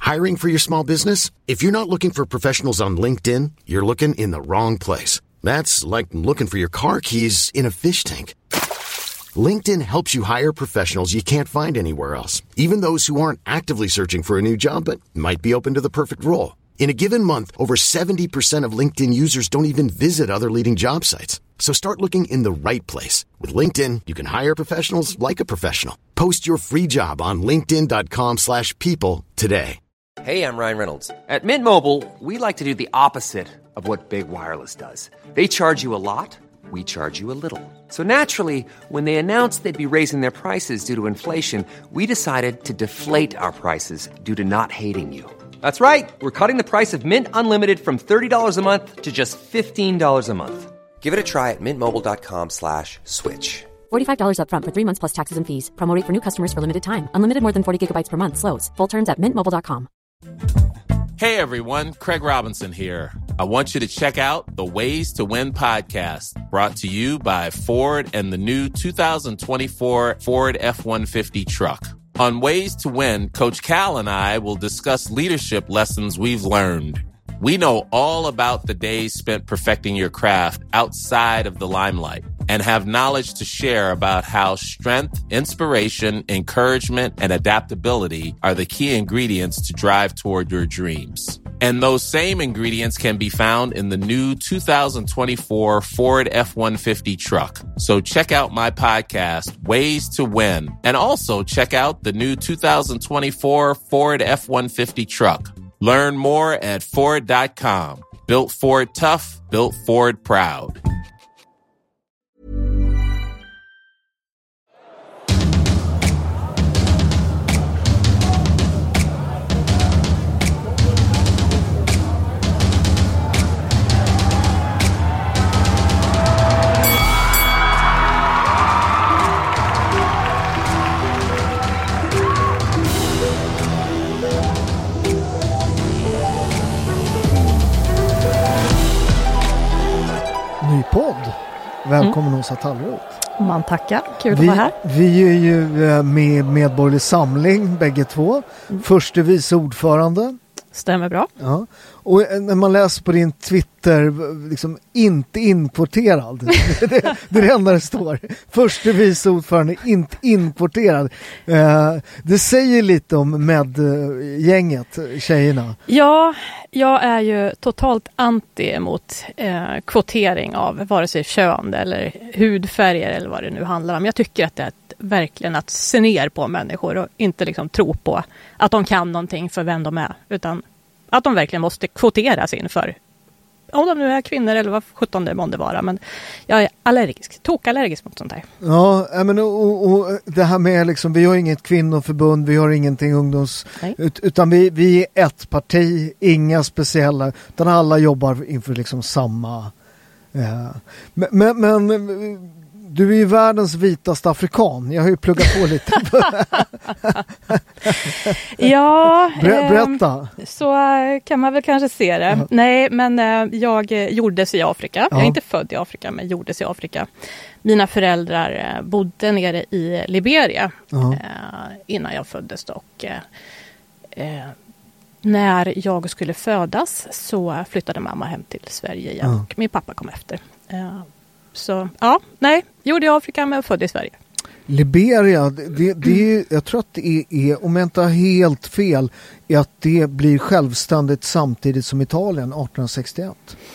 Hiring for your small business? If you're not looking for professionals on LinkedIn, you're looking in the wrong place. That's like looking for your car keys in a fish tank. LinkedIn helps you hire professionals you can't find anywhere else, even those who aren't actively searching for a new job but might be open to the perfect role. In a given month, over 70% of LinkedIn users don't even visit other leading job sites. So start looking in the right place. With LinkedIn, you can hire professionals like a professional. Post your free job on linkedin.com/people today. Hey, I'm Ryan Reynolds. At Mint Mobile, we like to do the opposite of what Big Wireless does. They charge you a lot. We charge you a little. So naturally, when they announced they'd be raising their prices due to inflation, we decided to deflate our prices due to not hating you. That's right. We're cutting the price of Mint Unlimited from $30 a month to just $15 a month. Give it a try at mintmobile.com/switch. $45 up front for 3 months plus taxes and fees. Promo rate for new customers for limited time. Unlimited more than 40 gigabytes per month slows. Full terms at mintmobile.com. Hey everyone, Craig Robinson here. I want you to check out the Ways to Win podcast, brought to you by Ford and the new 2024 Ford F-150 truck. On Ways to Win, Coach Cal and I will discuss leadership lessons we've learned. We know all about the days spent perfecting your craft outside of the limelight and have knowledge to share about how strength, inspiration, encouragement, and adaptability are the key ingredients to drive toward your dreams. And those same ingredients can be found in the new 2024 Ford F-150 truck. So check out my podcast, Ways to Win, and also check out the new 2024 Ford F-150 truck. Learn more at Ford.com. Built Ford tough, built Ford proud. Podd. Välkommen Åsa Tallroth. Man tackar, kul att vara här. Vi är ju med Medborgerlig Samling bägge två. Förste vice ordförande. Stämmer bra. Ja. Och när man läser på din Twitter, liksom inte inkvoterad. det är det enda det står. Förste vice ordförande, inte inkvoterad. Det säger lite om med-gänget, tjejerna. Ja, jag är ju totalt anti emot kvotering av vare sig kön eller hudfärger eller vad det nu handlar om. Jag tycker att det är verkligen att se ner på människor och inte liksom tro på att de kan någonting för vem de är, utan att de verkligen måste kvoteras inför, om de nu är kvinnor eller vad 17 det måste vara. Men jag är tokallergisk mot sånt här. Ja, men och det här med liksom, vi har inget kvinnoförbund, vi har ingenting utan vi är ett parti, inga speciella, utan alla jobbar inför liksom samma. Men du är ju världens vitaste afrikan. Jag har ju pluggat på lite. Ja, berätta. Så kan man väl kanske se det. Uh-huh. Nej, men jag gjordes i Afrika. Uh-huh. Jag är inte född i Afrika, men gjordes i Afrika. Mina föräldrar bodde nere i Liberia innan jag föddes. Och när jag skulle födas så flyttade mamma hem till Sverige igen. Och min pappa kom efter. Så gjorde jag i Afrika men född i Sverige. Liberia, det jag tror att det är, om jag inte har helt fel, är att det blir självständigt samtidigt som Italien 1861.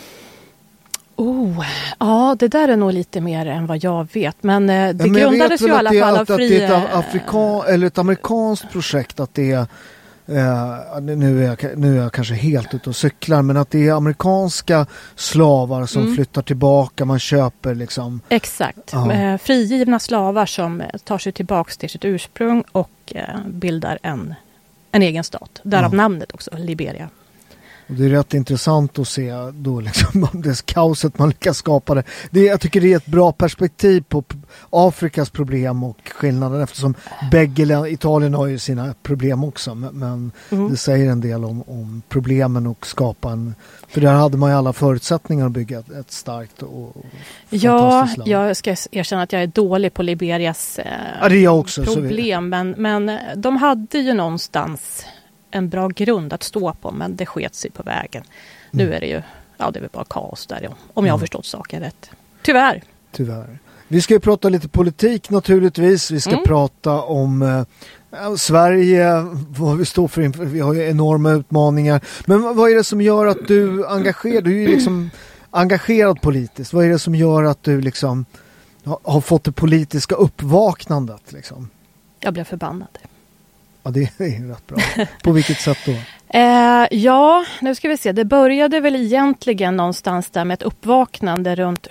Ja, det där är nog lite mer än vad jag vet. Men det grundades ju i alla fall av fria... ett amerikanskt projekt, att det är... Nu är jag kanske helt ute och cyklar, men att det är amerikanska slavar som flyttar tillbaka, man köper liksom... Exakt, frigivna slavar som tar sig tillbaka till sitt ursprung och bildar en egen stat, därav namnet också, Liberia. Och det är rätt intressant att se då liksom det kaoset man lyckas skapa jag tycker det är ett bra perspektiv på Afrikas problem och skillnaden, eftersom bägge Italien har ju sina problem också, men det säger en del om problemen och skapa för där hade man ju alla förutsättningar att bygga ett starkt och fantastiskt land. Jag ska erkänna att jag är dålig på Liberias det är jag också, problem, men de hade ju någonstans en bra grund att stå på, men det sket sig på vägen. Nu är det ju, det är väl bara kaos där, om jag har förstått saken rätt. Tyvärr. Vi ska ju prata lite politik naturligtvis. Vi ska prata om Sverige, vad vi står för. Vi har ju enorma utmaningar. Men vad är det som gör att du är ju liksom engagerad politiskt? Vad är det som gör att du liksom har fått det politiska uppvaknandet liksom? Jag blev förbannad. Ja, det är rätt bra. På vilket sätt då? Nu ska vi se. Det började väl egentligen någonstans där med ett uppvaknande runt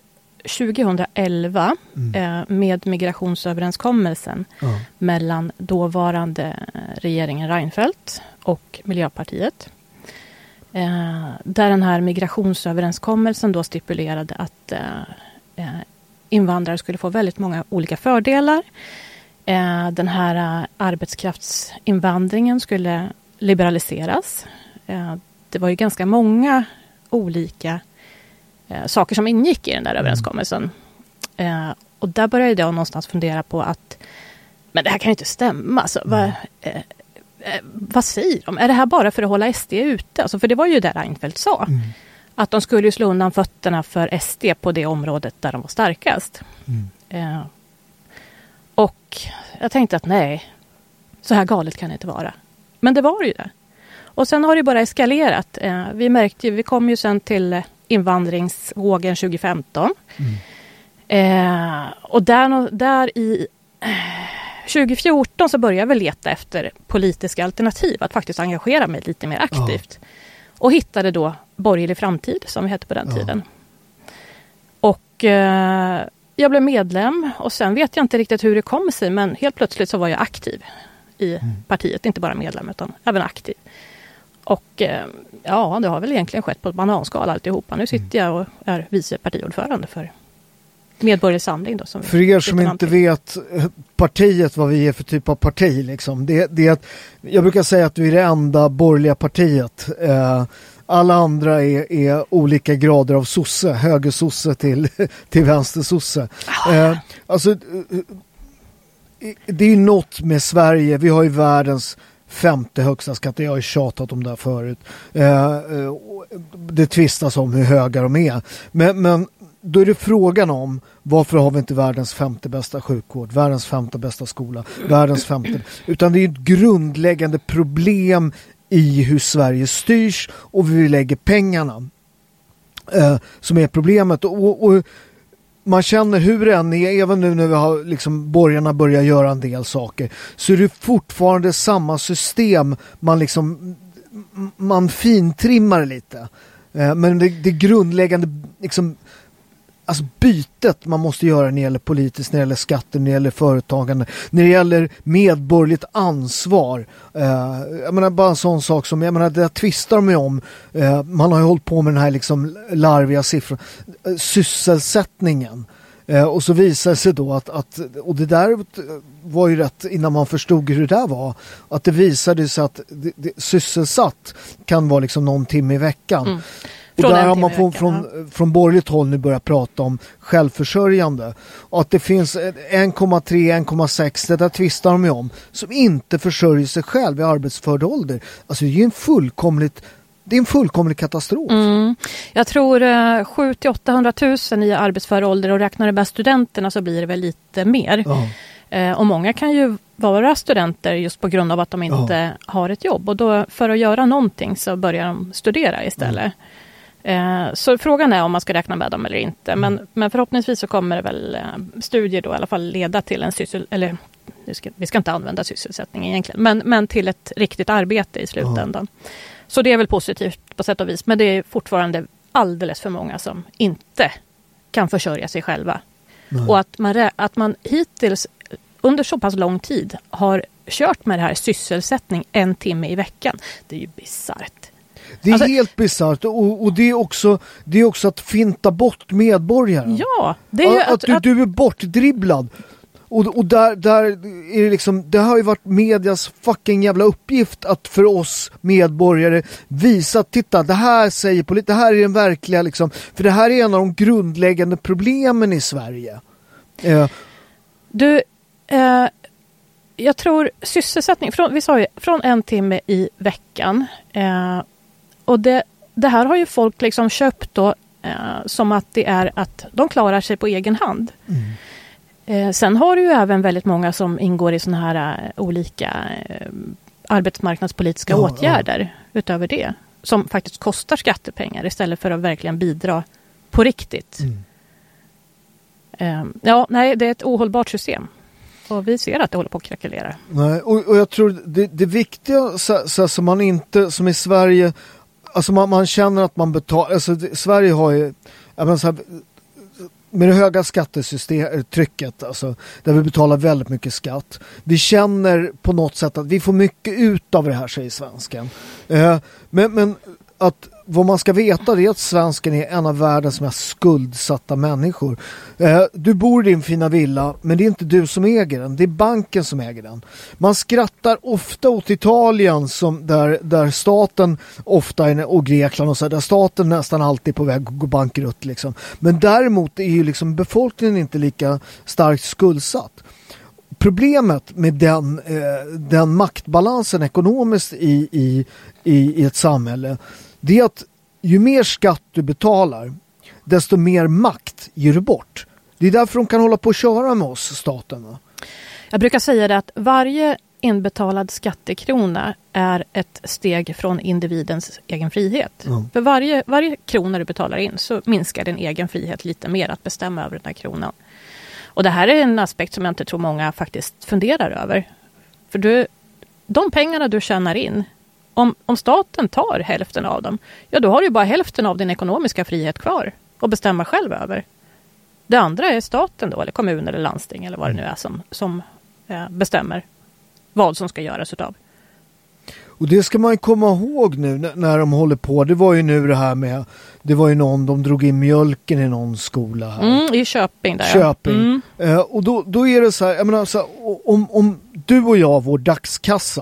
2011 med migrationsöverenskommelsen mellan dåvarande regeringen Reinfeldt och Miljöpartiet. Där den här migrationsöverenskommelsen då stipulerade att invandrare skulle få väldigt många olika fördelar. Den här arbetskraftsinvandringen skulle liberaliseras. Det var ju ganska många olika saker som ingick i den där överenskommelsen. Och där började jag någonstans fundera på att men det här kan ju inte stämma. Alltså, vad säger de? Är det här bara för att hålla SD ute? Alltså, för det var ju det Reinfeldt sa. Att de skulle slå undan fötterna för SD på det området där de var starkast. Och jag tänkte att nej, så här galet kan det inte vara. Men det var ju det. Och sen har det bara eskalerat. Vi kom ju sen till invandringsvågen 2015. Och där i 2014 så började jag väl leta efter politiska alternativ. Att faktiskt engagera mig lite mer aktivt. Och hittade då Borgerlig framtid, som vi hette på den tiden. Och jag blev medlem. Och sen vet jag inte riktigt hur det kom sig. Men helt plötsligt så var jag aktiv i partiet. Inte bara medlem utan även aktiv. Och det har väl egentligen skett på ett bananskal alltihopa. Nu sitter jag och är vice partiordförande för Medborgerlig samling. Då, som för er som inte vet partiet, vad vi är för typ av parti. Liksom. Det är att, jag brukar säga att vi är det enda borgerliga partiet. Alla andra är olika grader av sosse. Högersosse till vänstersosse. Alltså, det är ju något med Sverige. Vi har ju världens 5:e högsta skatter. Jag har ju tjatat om det här förut. Det tvistas om hur höga de är. Men då är det frågan om varför har vi inte världens 5:e bästa sjukvård, världens 5:e bästa skola, världens 5:e. Utan det är ett grundläggande problem i hur Sverige styrs och vi lägger pengarna som är problemet. Och man känner hur det än är, även nu när vi har liksom borgarna börjar göra en del saker, så är det fortfarande samma system. Man fintrimmar lite. Men det grundläggande liksom, alltså bytet man måste göra när det gäller politiskt, när det gäller skatter, när det gäller företagande, när det gäller medborgerligt ansvar. Jag menar bara en sån sak som, jag menar, det tvistar de om. Man har ju hållit på med den här liksom larviga siffran. Sysselsättningen. Och så visar det sig då att och det där var ju rätt innan man förstod hur det där var, att det visade sig att sysselsatt kan vara liksom någon timme i veckan. Och där har man från borgerligt håll nu börjat prata om självförsörjande. Och att det finns 1,3, 1,6, det där tvistar de om, som inte försörjer sig själv i arbetsför ålder. Alltså det är ju en fullkomlig katastrof. Jag tror 700 000-800 000 i arbetsför ålder, och räknar det med studenterna så blir det väl lite mer. Och många kan ju vara studenter just på grund av att de inte har ett jobb. Och då för att göra någonting så börjar de studera istället. Så frågan är om man ska räkna med dem eller inte. Men förhoppningsvis så kommer det väl studier då i alla fall leda till en vi ska inte använda sysselsättning egentligen. Men till ett riktigt arbete i slutändan. Så det är väl positivt på sätt och vis. Men det är fortfarande alldeles för många som inte kan försörja sig själva. Och att man hittills under så pass lång tid har kört med det här sysselsättning 1 timme i veckan. Det är ju bisarrt. Det är helt bisarrt, och det är också att finta bort medborgare. Ja, det är ju att du är bortdribblad. Och där är det liksom, det har ju varit medias fucking jävla uppgift att för oss medborgare visa, titta, det här säger det här är den verkliga liksom, för det här är en av de grundläggande problemen i Sverige. Jag tror sysselsättning, vi sa ju från 1 timme i veckan. Och det här har ju folk liksom köpt då som att det är att de klarar sig på egen hand. Sen har du ju även väldigt många som ingår i såna här olika arbetsmarknadspolitiska åtgärder utöver det. Som faktiskt kostar skattepengar istället för att verkligen bidra på riktigt. Det är ett ohållbart system. Och vi ser att det håller på att krackelera. Nej, och jag tror det viktiga så man inte, som i Sverige, alltså man känner att man betalar, alltså Sverige har ju, med det höga skattetrycket, alltså, där vi betalar väldigt mycket skatt. Vi känner på något sätt att vi får mycket ut av det här, säger svensken. Men att vad man ska veta är att svensken är en av världens mest skuldsatta människor. Du bor i din fina villa, men det är inte du som äger den. Det är banken som äger den. Man skrattar ofta åt Italien som där staten ofta är, och Grekland och så, där staten nästan alltid är på väg att gå bankrutt. Liksom. Men däremot är ju liksom befolkningen inte lika starkt skuldsatt. Problemet med den maktbalansen ekonomiskt i ett samhälle, det är att ju mer skatt du betalar, desto mer makt ger du bort. Det är därför de kan hålla på att köra med oss, staten. Va? Jag brukar säga det att varje inbetalad skattekrona är ett steg från individens egen frihet. För varje krona du betalar in så minskar din egen frihet lite mer att bestämma över den här kronan. Och det här är en aspekt som jag inte tror många faktiskt funderar över. För de pengarna du tjänar in, om staten tar hälften av dem, ja då har du bara hälften av din ekonomiska frihet kvar att bestämma själv över. Det andra är staten då, eller kommun eller landsting eller vad det nu är som bestämmer vad som ska göras utav. Och det ska man ju komma ihåg nu när de håller på. Det var ju nu det här med, det var ju de drog in mjölken i någon skola här. I Köping där. Köping. Och då är det så här, jag menar, så här, om du och jag, vår dagskassa,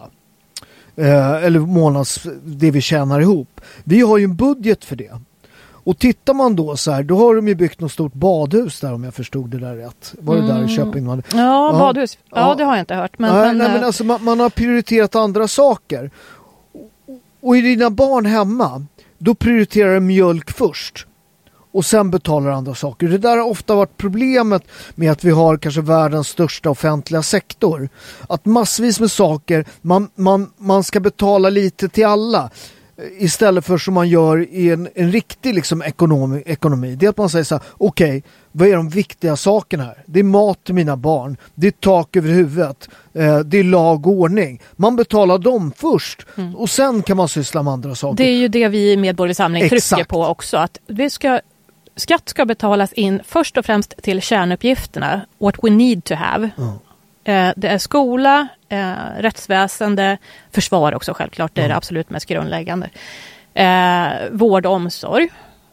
eller det vi tjänar ihop, vi har ju en budget för det. Och tittar man då så här, då har de ju byggt något stort badhus där, om jag förstod det där rätt. Var det där i Köping? Ja, badhus. Ja, det har jag inte hört. Men alltså, man har prioriterat andra saker. Och i dina barn hemma, då prioriterar de mjölk först. Och sen betalar andra saker. Det där har ofta varit problemet med att vi har kanske världens största offentliga sektor. Att massvis med saker, man ska betala lite till alla. Istället för som man gör i en riktig liksom ekonomi. Det är att man säger så här, okej, vad är de viktiga sakerna här? Det är mat till mina barn. Det är tak över huvudet. Det är lag och ordning. Man betalar dem först. Och sen kan man syssla med andra saker. Det är ju det vi i Medborgerlig Samling trycker på också. Att skatt ska betalas in först och främst till kärnuppgifterna. What we need to have. Det är skola, rättsväsende, försvar också självklart. Det är det absolut mest grundläggande. Vård och omsorg.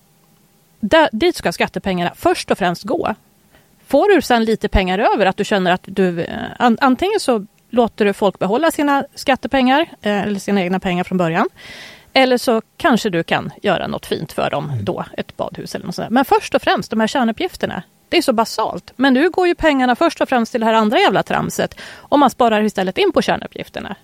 Dit ska skattepengarna först och främst gå. Får du sen lite pengar över, att du känner att du antingen så låter du folk behålla sina skattepengar eller sina egna pengar från början. Eller så kanske du kan göra något fint för dem då, ett badhus eller något sånt. Men först och främst de här kärnuppgifterna. Det är så basalt. Men nu går ju pengarna först och främst till det här andra jävla tramset. Om man sparar istället in på kärnuppgifterna.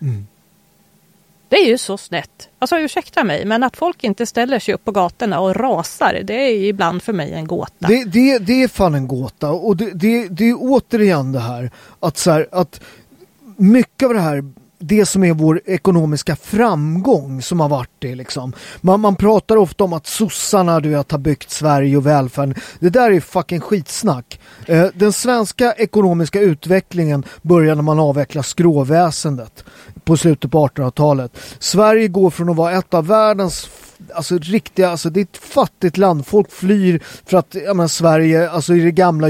Det är ju så snett. Alltså ursäkta mig, men att folk inte ställer sig upp på gatorna och rasar, det är ibland för mig en gåta. Det är fan en gåta. Och det är återigen det här att mycket av det här, det som är vår ekonomiska framgång som har varit det liksom. Man pratar ofta om att sossarna har byggt Sverige och välfärden. Det där är fucking skitsnack. Den svenska ekonomiska utvecklingen börjar när man avvecklar skråväsendet på slutet på 1800-talet. Sverige går från att vara ett av världens det är ett fattigt land. Folk flyr för att Sverige, alltså i det gamla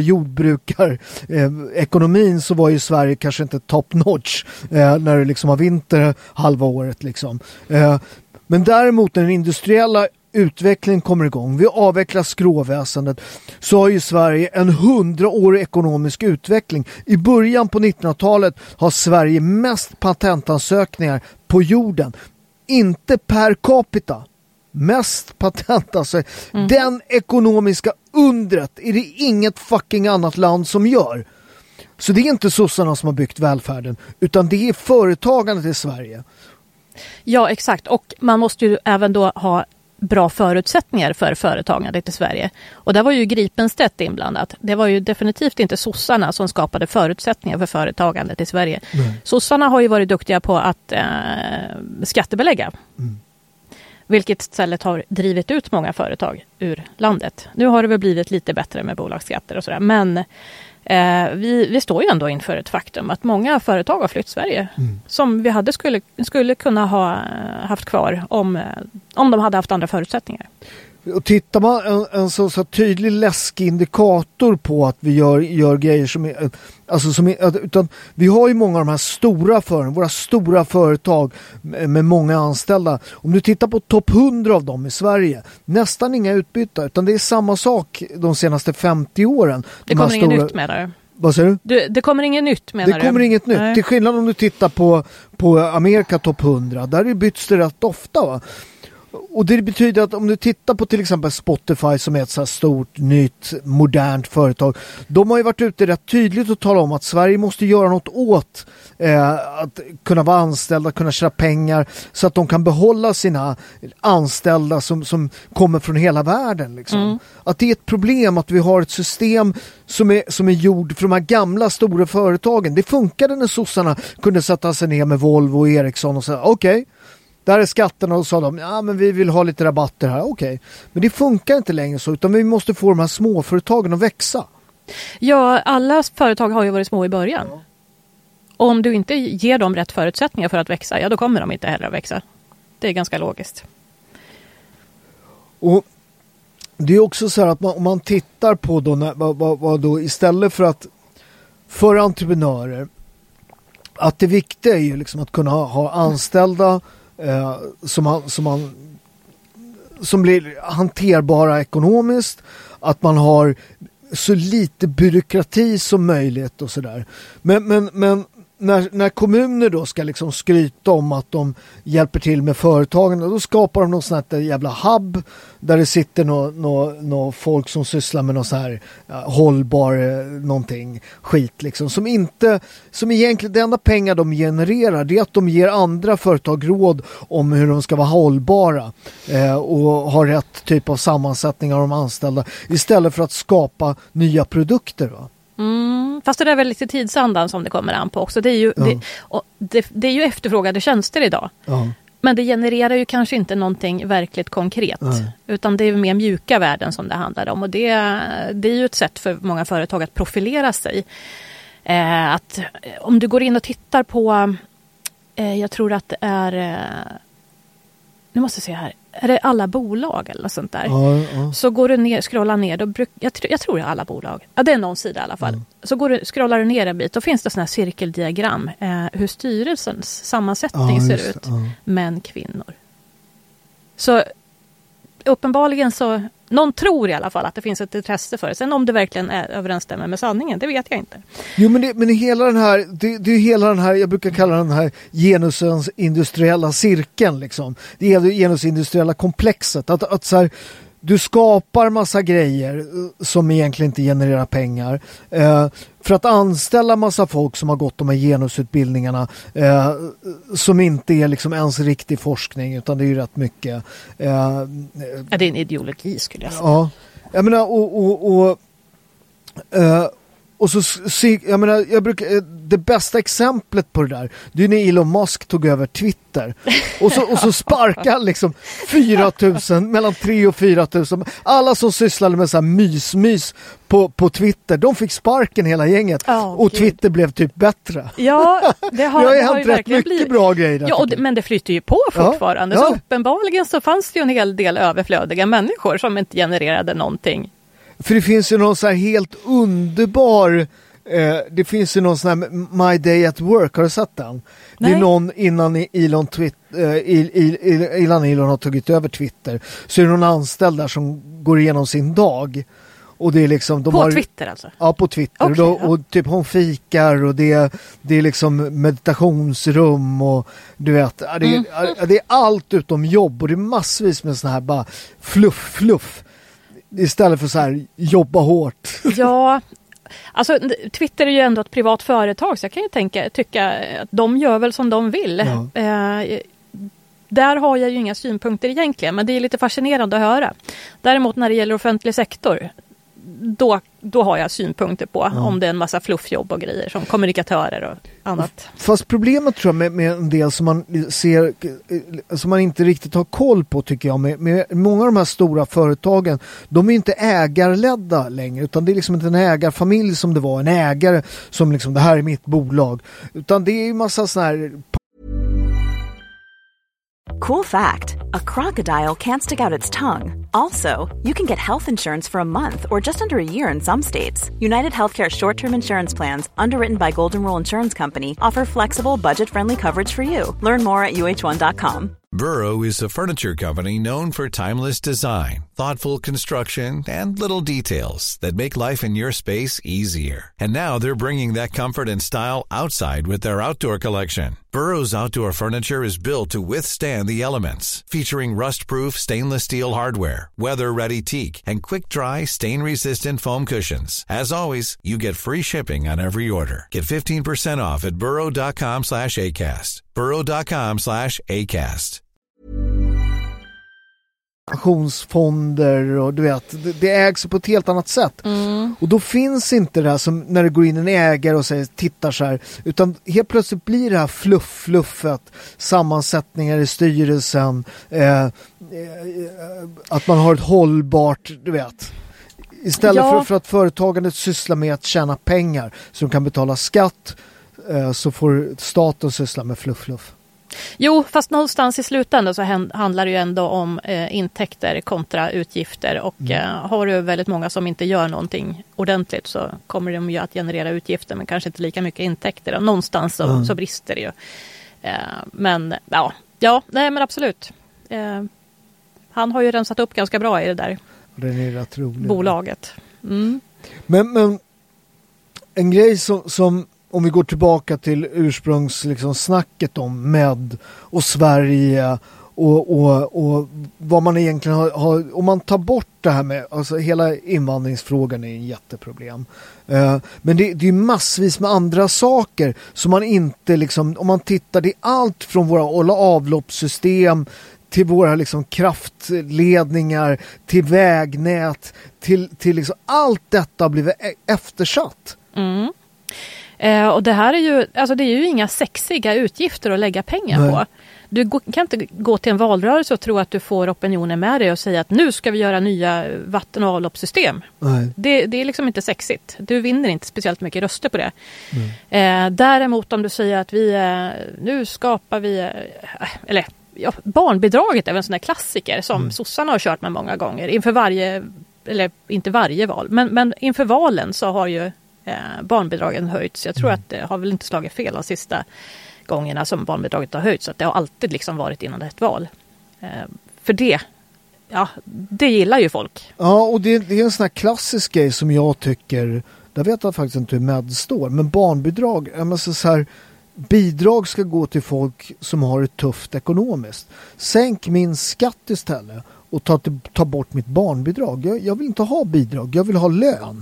jordbrukar-ekonomin så var ju Sverige kanske inte top notch när det liksom var vinter halva året liksom. Men däremot när den industriella utvecklingen kommer igång, vi avvecklar skråväsendet, så har ju Sverige en 100-årig ekonomisk utveckling. I början på 1900-talet har Sverige mest patentansökningar på jorden. Inte per capita. Mest patent, alltså. Den ekonomiska undret är det inget fucking annat land som gör. Så det är inte sossarna som har byggt välfärden, utan det är företagandet i Sverige. Ja, exakt. Och man måste ju även då ha bra förutsättningar för företagandet i Sverige. Och där var ju Gripenstedt inblandat. Det var ju definitivt inte sossarna som skapade förutsättningar för företagandet i Sverige. Sossarna har ju varit duktiga på att skattebelägga. Vilket istället har drivit ut många företag ur landet. Nu har det väl blivit lite bättre med bolagsskatter och sådär. Men vi står ju ändå inför ett faktum att många företag har flytt Sverige. Som vi skulle kunna ha haft kvar om de hade haft andra förutsättningar. Och tittar man en så tydlig läskig indikator på att vi gör grejer utan vi har ju många av de här stora företagen, våra stora företag med många anställda. Om du tittar på topp 100 av dem i Sverige, nästan inga utbytta, utan det är samma sak de senaste 50 åren. Det kommer inget nytt med det. Vad säger du? Det kommer inget nytt, menar du? Det kommer inget nytt. Till skillnad om du tittar på Amerika topp 100, där byts det rätt ofta, va? Och det betyder att om du tittar på till exempel Spotify som är ett så här stort, nytt, modernt företag. De har ju varit ute rätt tydligt och talat om att Sverige måste göra något åt att kunna vara anställda, kunna tjäna pengar så att de kan behålla sina anställda som kommer från hela världen. Liksom. Att det är ett problem att vi har ett system som är gjord för de här gamla stora företagen. Det funkade när sossarna kunde sätta sig ner med Volvo och Ericsson och säga okej. Där är skatterna och sa de, ja men vi vill ha lite rabatter här, okej. Men det funkar inte längre så, utan vi måste få de här småföretagen att växa. Ja, alla företag har ju varit små i början. Ja. Om du inte ger dem rätt förutsättningar för att växa, ja då kommer de inte heller att växa. Det är ganska logiskt. Och det är också så här att om man tittar på då, vad då istället för entreprenörer, att det viktiga är ju liksom att kunna ha anställda som blir hanterbara ekonomiskt, att man har så lite byråkrati som möjligt och sådär. Men när kommuner då ska liksom skryta om att de hjälper till med företagen, då skapar de något sånt här jävla hub där det sitter nå folk som sysslar med något så här hållbar någonting skit liksom, som egentligen det enda pengar de genererar, det är att de ger andra företag råd om hur de ska vara hållbara och ha rätt typ av sammansättning av de anställda istället för att skapa nya produkter, va? Fast det är väl lite tidsandan som det kommer an på också. Det är ju, det är ju efterfrågade tjänster idag. Ja. Men det genererar ju kanske inte någonting verkligt konkret. Utan det är mer mjuka värden som det handlar om. Och det är ju ett sätt för många företag att profilera sig. Att om du går in och tittar på, jag tror att det är, nu måste jag se här. Är det alla bolag eller något sånt där? Ja. Så går du ner, scrollar ner. Jag tror det är alla bolag. Ja, det är någon sida i alla fall. Så scrollar du ner en bit. Då finns det sådana här cirkeldiagram. Hur styrelsens sammansättning ser ut. Män, kvinnor. Så uppenbarligen så... Någon tror i alla fall att det finns ett intresse för det. Sen om det verkligen överensstämmer med sanningen, det vet jag inte. Jo, men hela den här, det är hela den här, jag brukar kalla den här genusens industriella cirkeln liksom. Det är det genusindustriella komplexet. Att så här, du skapar massa grejer som egentligen inte genererar pengar för att anställa massa folk som har gått de här genusutbildningarna som inte är liksom ens riktig forskning, utan det är ju rätt mycket det är en ideologi skulle jag säga. Ja, jag menar och så jag menar, det bästa exemplet på det där, det är när Elon Musk tog över Twitter och så sparkade liksom 4,000, mellan 3 och 4,000 alla som sysslade med så här mys på Twitter, de fick sparken hela gänget och Twitter blev typ bättre. Ja, det har hänt rätt mycket bra grejer. Ja, men det flyter ju på fortfarande. Ja. Så uppenbarligen så fanns det ju en hel del överflödiga människor som inte genererade någonting. För det finns ju någon så här helt underbar det finns ju någon sån här My Day at Work, har du sett den? Nej. Det är någon innan Elon har tagit över Twitter, så är det någon anställd där som går igenom sin dag. Och det är liksom, Twitter alltså? Ja, på Twitter. Okay, och typ hon fikar och det är liksom meditationsrum och du vet, det är allt utom jobb och det är massvis med såna här bara fluff. Istället för så här jobba hårt. Ja, Alltså Twitter är ju ändå ett privat företag, så jag kan ju tycka att de gör väl som de vill. Ja. Där har jag ju inga synpunkter egentligen, men det är lite fascinerande att höra. Däremot när det gäller offentlig sektor, då har jag synpunkter på om det är en massa fluffjobb och grejer som kommunikatörer och annat. Fast problemet tror jag med en del som man ser, som man inte riktigt har koll på, tycker jag, med många av de här stora företagen, de är inte ägarledda längre, utan det är liksom inte en ägarfamilj som det var, en ägare som liksom, det här är mitt bolag, utan det är ju massa sån här. Cool fact, a crocodile can't stick out its tongue. Also, you can get health insurance for a month or just under a year in some states. United Healthcare short-term insurance plans, underwritten by Golden Rule Insurance Company, offer flexible, budget-friendly coverage for you. Learn more at uh1.com. Burrow is a furniture company known for timeless design, thoughtful construction, and little details that make life in your space easier. And now they're bringing that comfort and style outside with their outdoor collection. Burrow's outdoor furniture is built to withstand the elements, featuring rust-proof stainless steel hardware, weather-ready teak, and quick-dry, stain-resistant foam cushions. As always, you get free shipping on every order. Get 15% off at burrow.com/ACAST. burrow.com/ACAST. Pensionsfonder och du vet, det ägs på ett helt annat sätt. Och då finns inte det här som när det går in en ägare och säger, tittar så här, utan helt plötsligt blir det här fluffet, sammansättningar i styrelsen, att man har ett hållbart, du vet. Istället för att företagandet sysslar med att tjäna pengar så de kan betala skatt, så får staten syssla med fluff. Jo, fast någonstans i slutändan så handlar det ju ändå om intäkter kontra utgifter, och har du väldigt många som inte gör någonting ordentligt så kommer de ju att generera utgifter men kanske inte lika mycket intäkter, och någonstans så brister det ju. Men nej men absolut. Han har ju rensat upp ganska bra i det där bolaget. Men en grej som om vi går tillbaka till ursprungs liksom snacket om Med och Sverige och vad man egentligen har, om man tar bort det här med, alltså hela invandringsfrågan är en jätteproblem. Men det är ju massvis med andra saker som man inte liksom, om man tittar, det är allt från våra avloppssystem till våra liksom kraftledningar, till vägnät, till liksom allt detta har blivit eftersatt. Och det här är ju, alltså det är ju inga sexiga utgifter att lägga pengar på. Du kan inte gå till en valrörelse och tro att du får opinionen med dig och säga att nu ska vi göra nya vatten- och avloppssystem. Det är liksom inte sexigt. Du vinner inte speciellt mycket röster på det. Däremot om du säger att nu skapar vi, eller barnbidraget är väl en sån där klassiker som sossarna har kört med många gånger. Inför varje, eller inte varje val, men inför valen så har ju barnbidragen höjts. Jag tror att det har väl inte slagit fel de sista gångerna som barnbidraget har höjts. Så att det har alltid liksom varit innan ett val. För det gillar ju folk. Ja, och det är en sån här klassisk grej som jag tycker, där vet jag faktiskt inte hur Med står, men barnbidrag, så här, bidrag ska gå till folk som har det tufft ekonomiskt. Sänk min skatt istället och ta bort mitt barnbidrag. Jag vill inte ha bidrag, jag vill ha lön.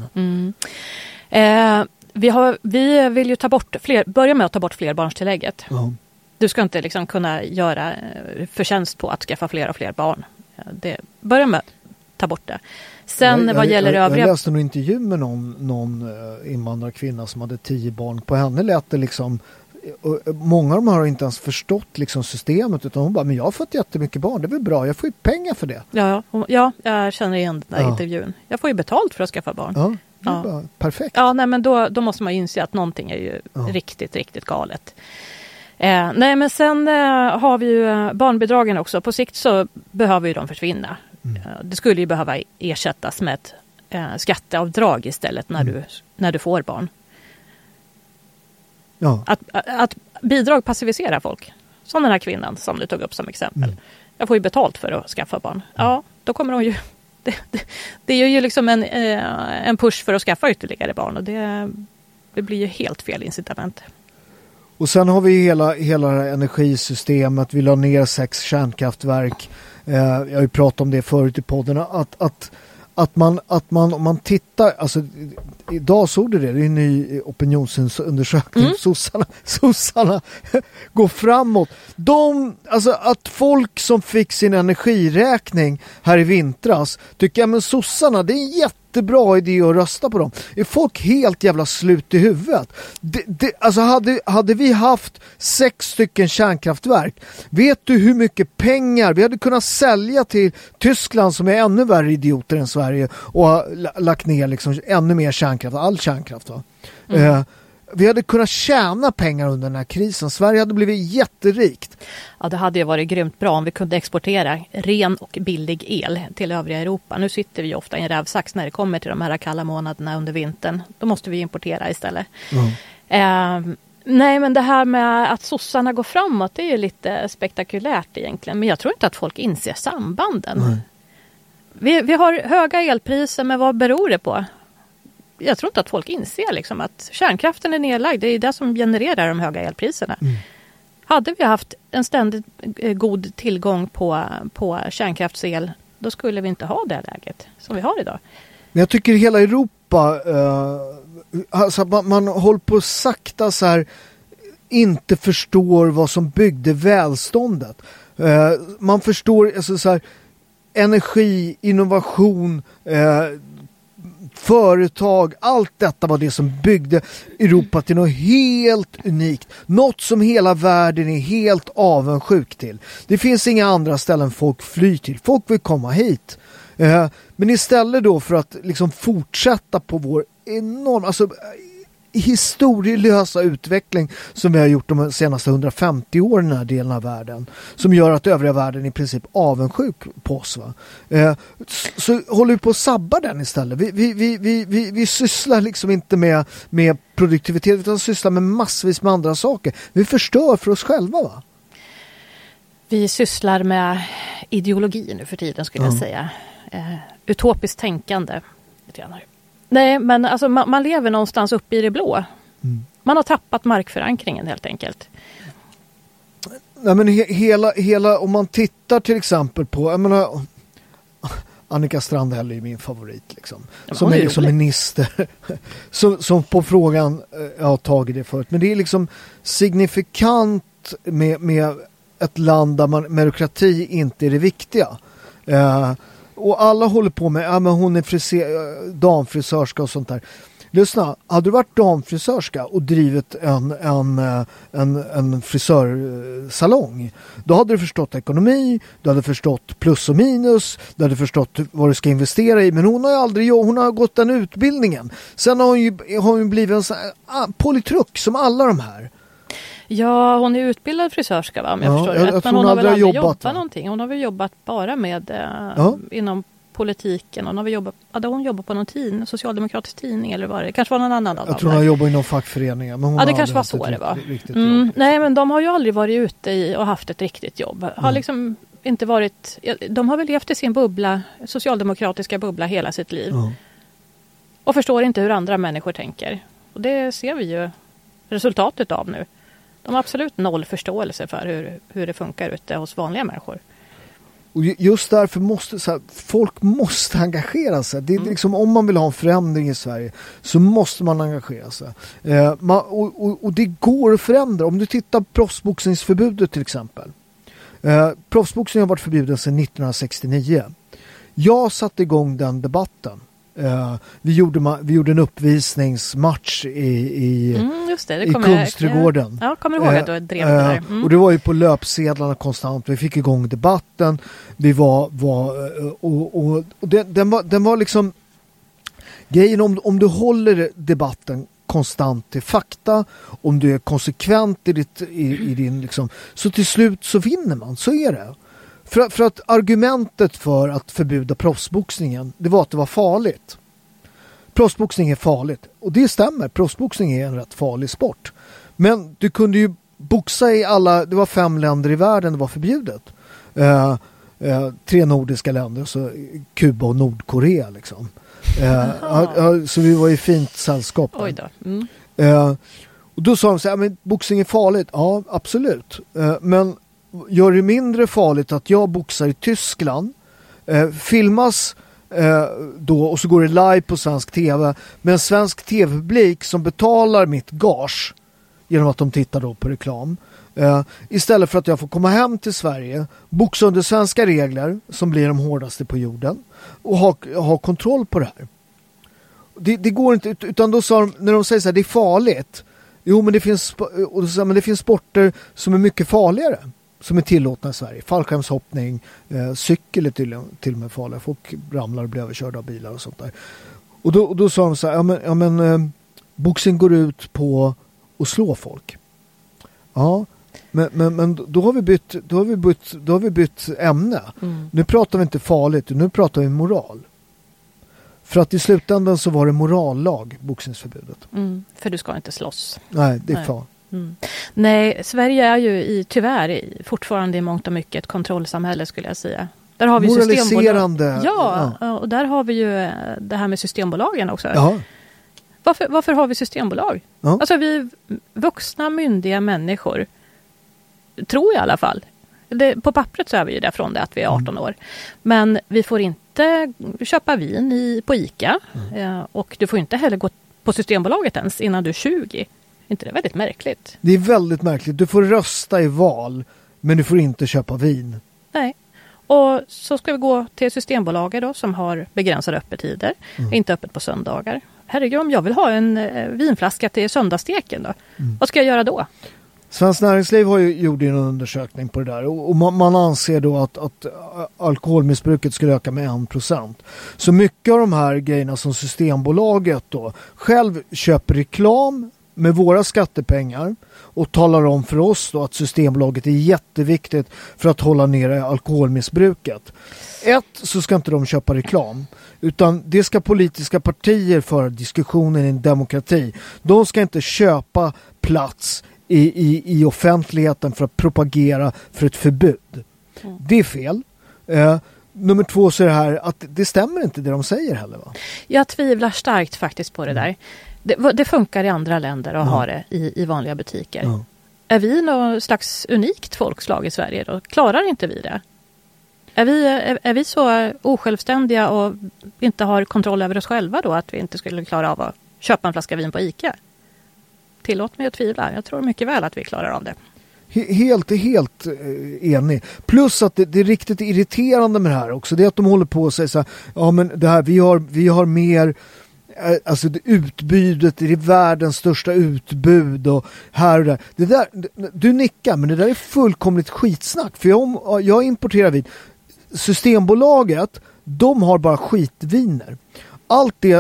Vi vill ju börja med att ta bort flerbarnstillägget. Du ska inte liksom kunna göra förtjänst på att skaffa fler och fler barn. Börja med att ta bort det. Sen vad gäller övriga... Jag läste en intervju med någon invandrarkvinna som hade 10 barn. På henne lät det liksom... Många av dem har inte ens förstått liksom systemet, utan hon bara, men jag har fått jättemycket barn, det är väl bra, jag får ju pengar för det. Ja, jag känner igen den där intervjun. Jag får ju betalt för att skaffa barn. Det är bara perfekt. Ja, nej, men då måste man inse att någonting är ju riktigt, riktigt galet. Nej, men sen har vi ju barnbidragen också. På sikt så behöver ju de försvinna. Det skulle ju behöva ersättas med ett skatteavdrag istället när du får barn. Ja. Att bidrag passiviserar folk. Som den här kvinnan som du tog upp som exempel. Jag får ju betalt för att skaffa barn. Ja, då kommer de ju... Det är ju liksom en push för att skaffa ytterligare barn. Och det blir ju helt fel incitament. Och sen har vi hela energisystemet. Vi la ner 6 kärnkraftverk. Jag har ju pratat om det förut i podden. att man om man tittar, alltså idag såg det är en ny opinionsundersökning. Sossarna går framåt. Alltså att folk som fick sin energiräkning här i vintras tycker men sossarna, det är en jättebra idé att rösta på dem. Är folk helt jävla slut i huvudet? Alltså hade vi haft 6 stycken kärnkraftverk, vet du hur mycket pengar vi hade kunnat sälja till Tyskland som är ännu värre idioter än Sverige och har lagt ner liksom ännu mer kärnkraft, all kärnkraft va? Vi hade kunnat tjäna pengar under den här krisen. Sverige hade blivit jätterikt. Ja, det hade ju varit grymt bra om vi kunde exportera ren och billig el till övriga Europa. Nu sitter vi ju ofta i en rävsax när det kommer till de här kalla månaderna under vintern. Då måste vi importera istället. Nej, men det här med att sossarna går framåt, det är ju lite spektakulärt egentligen. Men jag tror inte att folk inser sambanden. Vi har höga elpriser, men vad beror det på? Jag tror inte att folk inser liksom att kärnkraften är nedlagd. Det är det som genererar de höga elpriserna. Hade vi haft en ständigt god tillgång på kärnkraftsel, då skulle vi inte ha det läget som vi har idag. Men jag tycker hela Europa alltså man håller på sakta så här inte förstår vad som byggde välståndet. Man förstår alltså så här, energi, innovation, företag, allt detta var det som byggde Europa till något helt unikt. Något som hela världen är helt avundsjuk till. Det finns inga andra ställen folk flyr till. Folk vill komma hit. Men istället då för att liksom fortsätta på vår enorma, alltså historielösa utveckling som vi har gjort de senaste 150 åren i den här delen av världen, som gör att övriga världen i princip avundsjuk på oss va? Så håller vi på att sabba den istället. Vi sysslar liksom inte med produktivitet utan sysslar med massvis med andra saker. Vi förstör för oss själva va? Vi sysslar med ideologi nu för tiden skulle jag säga. Utopiskt tänkande. Nej, men alltså man lever någonstans uppe i det blå. Man har tappat markförankringen helt enkelt. Nej, men hela om man tittar till exempel på, jag menar, Annika Strandhäll är min favorit liksom. Som är liksom minister. som på frågan, jag har tagit det förut. Men det är liksom signifikant med ett land där meritokrati inte är det viktiga. Och alla håller på med, men hon är damfrisörska och sånt där. Lyssna, hade du varit damfrisörska och drivit en frisörsalong, då hade du förstått ekonomi, du hade förstått plus och minus, du hade förstått vad du ska investera i. Men hon har ju aldrig hon har gått den utbildningen. Sen har hon blivit en sån polytruck som alla de här. Ja, hon är utbildad frisörska va? Om jag förstår rätt. Men hon har väl aldrig jobbat någonting. Hon har väl jobbat bara med inom politiken. Hon har väl jobbat på någon socialdemokratisk tidning eller vad det kanske var någon annan. Jag tror hon har jobbat inom fackföreningar. Men det kanske var så det var. Nej, men de har ju aldrig varit ute och haft ett riktigt jobb. Har liksom inte varit, de har väl levt i sin bubbla, socialdemokratiska bubbla hela sitt liv. Och förstår inte hur andra människor tänker. Och det ser vi ju resultatet av nu. De har absolut noll förståelse för hur det funkar ute hos vanliga människor. Och just därför måste folk måste engagera sig. Det är liksom, om man vill ha en förändring i Sverige så måste man engagera sig. Och det går att förändra. Om du tittar på proffsboxningsförbudet till exempel. Proffsboxning har varit förbjuden sedan 1969. Jag satte igång den debatten. Vi gjorde en uppvisningsmatch i Kungsträdgården. Jag kommer ihåg att du drev det där. Och det var ju på löpsedlarna konstant. Vi fick igång debatten. Vi och den var liksom grejen om du håller debatten konstant till fakta, om du är konsekvent i din liksom, så till slut så vinner man. Så är det. För att argumentet för att förbjuda proffsboxningen, det var att det var farligt. Proffsboxning är farligt. Och det stämmer, proffsboxning är en rätt farlig sport. Men du kunde ju boxa i det var 5 länder i världen det var förbjudet. 3 nordiska länder, så Kuba och Nordkorea liksom. Så vi var i fint sällskap. Oj då. Och då sa de så här, men boxning är farligt. Ja, absolut. Men gör det mindre farligt att jag boxar i Tyskland, filmas då, och så går det live på svensk tv. Men en svensk tv-publik som betalar mitt gage genom att de tittar då på reklam. Istället för att jag får komma hem till Sverige, boxa under svenska regler som blir de hårdaste på jorden och ha kontroll på det här. Det går inte, utan då sa de, när de säger så här, det är farligt. Jo, men det finns sporter som är mycket farligare som är tillåtna i Sverige. Fallskärmshoppning, cykel är till och med farliga. Folk ramlar och blir överkörda av bilar och sånt där. Och då sa de så här, boxning går ut på att slå folk. Ja, men då har vi bytt ämne. Nu pratar vi inte farligt, nu pratar vi moral. För att i slutändan så var det morallag, boxningsförbudet. För du ska inte slåss. Nej, det är fan. Nej, Sverige är ju tyvärr fortfarande i mångt och mycket ett kontrollsamhälle, skulle jag säga. Där har vi moraliserande. Ja, och där har vi ju det här med systembolagen också. Ja. Varför har vi systembolag? Ja. Alltså vi vuxna, myndiga människor, tror jag i alla fall. På pappret så är vi ju därifrån det att vi är 18 år. Men vi får inte köpa vin på ICA. Och du får inte heller gå på Systembolaget ens innan du är 20. Inte det är väldigt märkligt? Det är väldigt märkligt. Du får rösta i val, men du får inte köpa vin. Nej. Och så ska vi gå till Systembolaget då, som har begränsade öppettider. Inte öppet på söndagar. Herregud, om jag vill ha en vinflaska till söndagssteken då. Vad ska jag göra då? Svenskt Näringsliv har ju gjort en undersökning på det där. Och man anser då att alkoholmissbruket skulle öka med 1%. Så mycket av de här grejerna som Systembolaget då själv köper reklam med våra skattepengar och talar om för oss då att Systembolaget är jätteviktigt för att hålla nere alkoholmissbruket. Så ska inte de köpa reklam, utan det ska politiska partier föra diskussionen i en demokrati. De ska inte köpa plats i offentligheten för att propagera för ett förbud. Det är fel. Nummer 2 så är det här att det stämmer inte det de säger heller, va? Jag tvivlar starkt faktiskt på det där. Det funkar i andra länder att ha det i vanliga butiker. Är vi någon slags unikt folkslag i Sverige då? Klarar inte vi det? Är vi så osjälvständiga och inte har kontroll över oss själva då att vi inte skulle klara av att köpa en flaska vin på ICA? Tillåt mig att tvivla. Jag tror mycket väl att vi klarar av det. Helt enig. Plus att det är riktigt irriterande med det här också. Det är att de håller på och säger så här, ja men det här, vi har mer, alltså det utbudet, det är världens största utbud och här och där. Det där, du nickar, men det där är fullkomligt skitsnack. För jag importerar vin. Systembolaget, de har bara skitviner. Allt det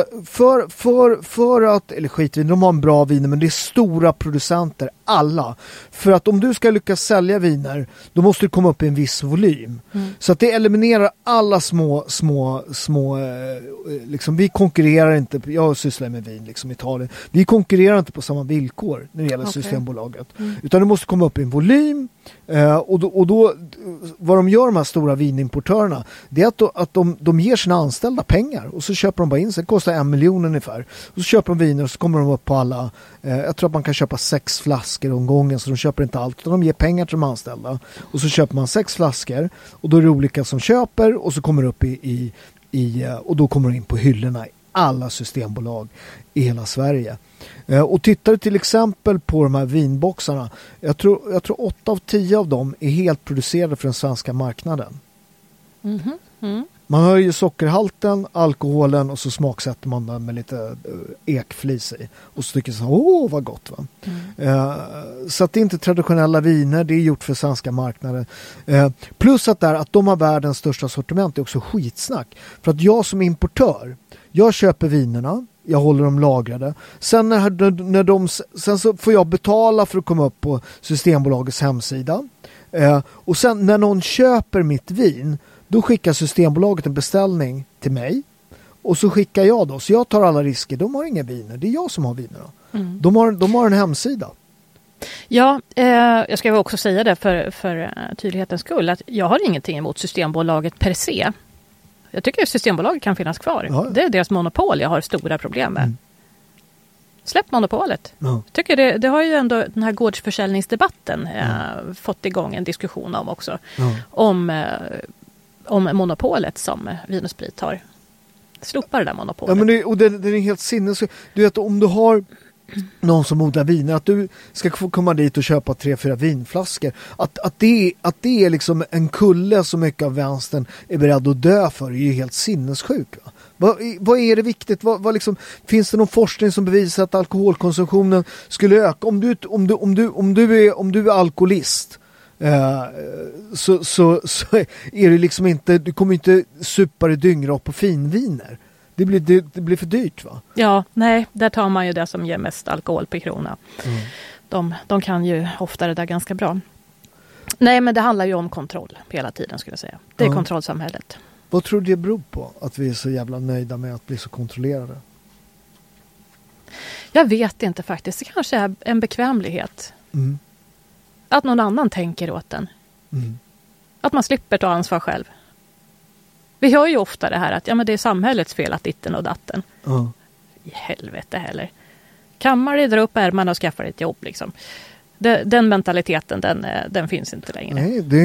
för att, eller skitvin, de har en bra viner, men det är stora producenter, alla. För att om du ska lyckas sälja viner, då måste du komma upp i en viss volym. Så att det eliminerar alla små liksom, vi konkurrerar inte, jag sysslar med vin liksom i Italien, vi konkurrerar inte på samma villkor när det gäller Systembolaget. Utan du måste komma upp i en volym, och då vad de gör, de här stora vinimportörerna, det är att de ger sina anställda pengar och så köper de bara in sig. Det kostar 1 miljon ungefär. Och så köper de viner och så kommer de upp på alla, jag tror att man kan köpa 6 flaskor om gången, så de köper inte allt, utan de ger pengar till de anställda. Och så köper man 6 flaskor och då är det olika som köper och så kommer det upp och då kommer det in på hyllorna i alla systembolag i hela Sverige. Och tittar du till exempel på de här vinboxarna, jag tror 8 av 10 av dem är helt producerade för den svenska marknaden. Man höjer ju sockerhalten, alkoholen och så smaksätter man den med lite ekflis i. Och så tycker man så, vad gott, va? Så att det är inte traditionella viner, det är gjort för svenska marknaden. Plus att de har världens största sortiment är också skitsnack. För att jag som importör, jag köper vinerna, jag håller dem lagrade. Sen sen så får jag betala för att komma upp på Systembolagets hemsida. Och sen när någon köper mitt vin, då skickar Systembolaget en beställning till mig. Och så skickar jag då. Så jag tar alla risker. De har inga viner. Det är jag som har vinerna. De har en hemsida. Ja, jag ska också säga det för tydlighetens skull. Att jag har ingenting emot Systembolaget per se. Jag tycker att Systembolaget kan finnas kvar. Ja. Det är deras monopol jag har stora problem med. Släpp monopolet. Ja. Jag tycker det har ju ändå den här gårdsförsäljningsdebatten fått igång en diskussion om också. Ja. Om monopolet som Vin & Sprit har. Slopa det där monopolet. Ja, men det är helt sinnes. Du vet, om du har någon som odlar viner, att du ska få komma dit och köpa 3-4 vinflaskor. Att det är liksom en kulle så mycket av vänstern är beredd att dö för, är ju helt sinnessjuk. Va? Vad är det viktigt? Vad liksom, finns det någon forskning som bevisar att alkoholkonsumtionen skulle öka? Om du är alkoholist, så är det liksom inte, du kommer inte supa dig dyngra på finviner. Det blir för dyrt, va? Ja, nej, där tar man ju det som ger mest alkohol per krona. De kan ju ofta det där ganska bra. Nej, men det handlar ju om kontroll hela tiden, skulle jag säga. Det är kontrollsamhället. Vad tror du det beror på att vi är så jävla nöjda med att bli så kontrollerade? Jag vet inte faktiskt. Det kanske är en bekvämlighet. Att någon annan tänker åt den. Att man slipper ta ansvar själv. Vi hör ju ofta det här att men det är samhällets fel att ditten och datten. I helvete heller. Kammar dig, dra upp ärmarna och skaffa dig ett jobb liksom. Den mentaliteten, den finns inte längre. Nej, det är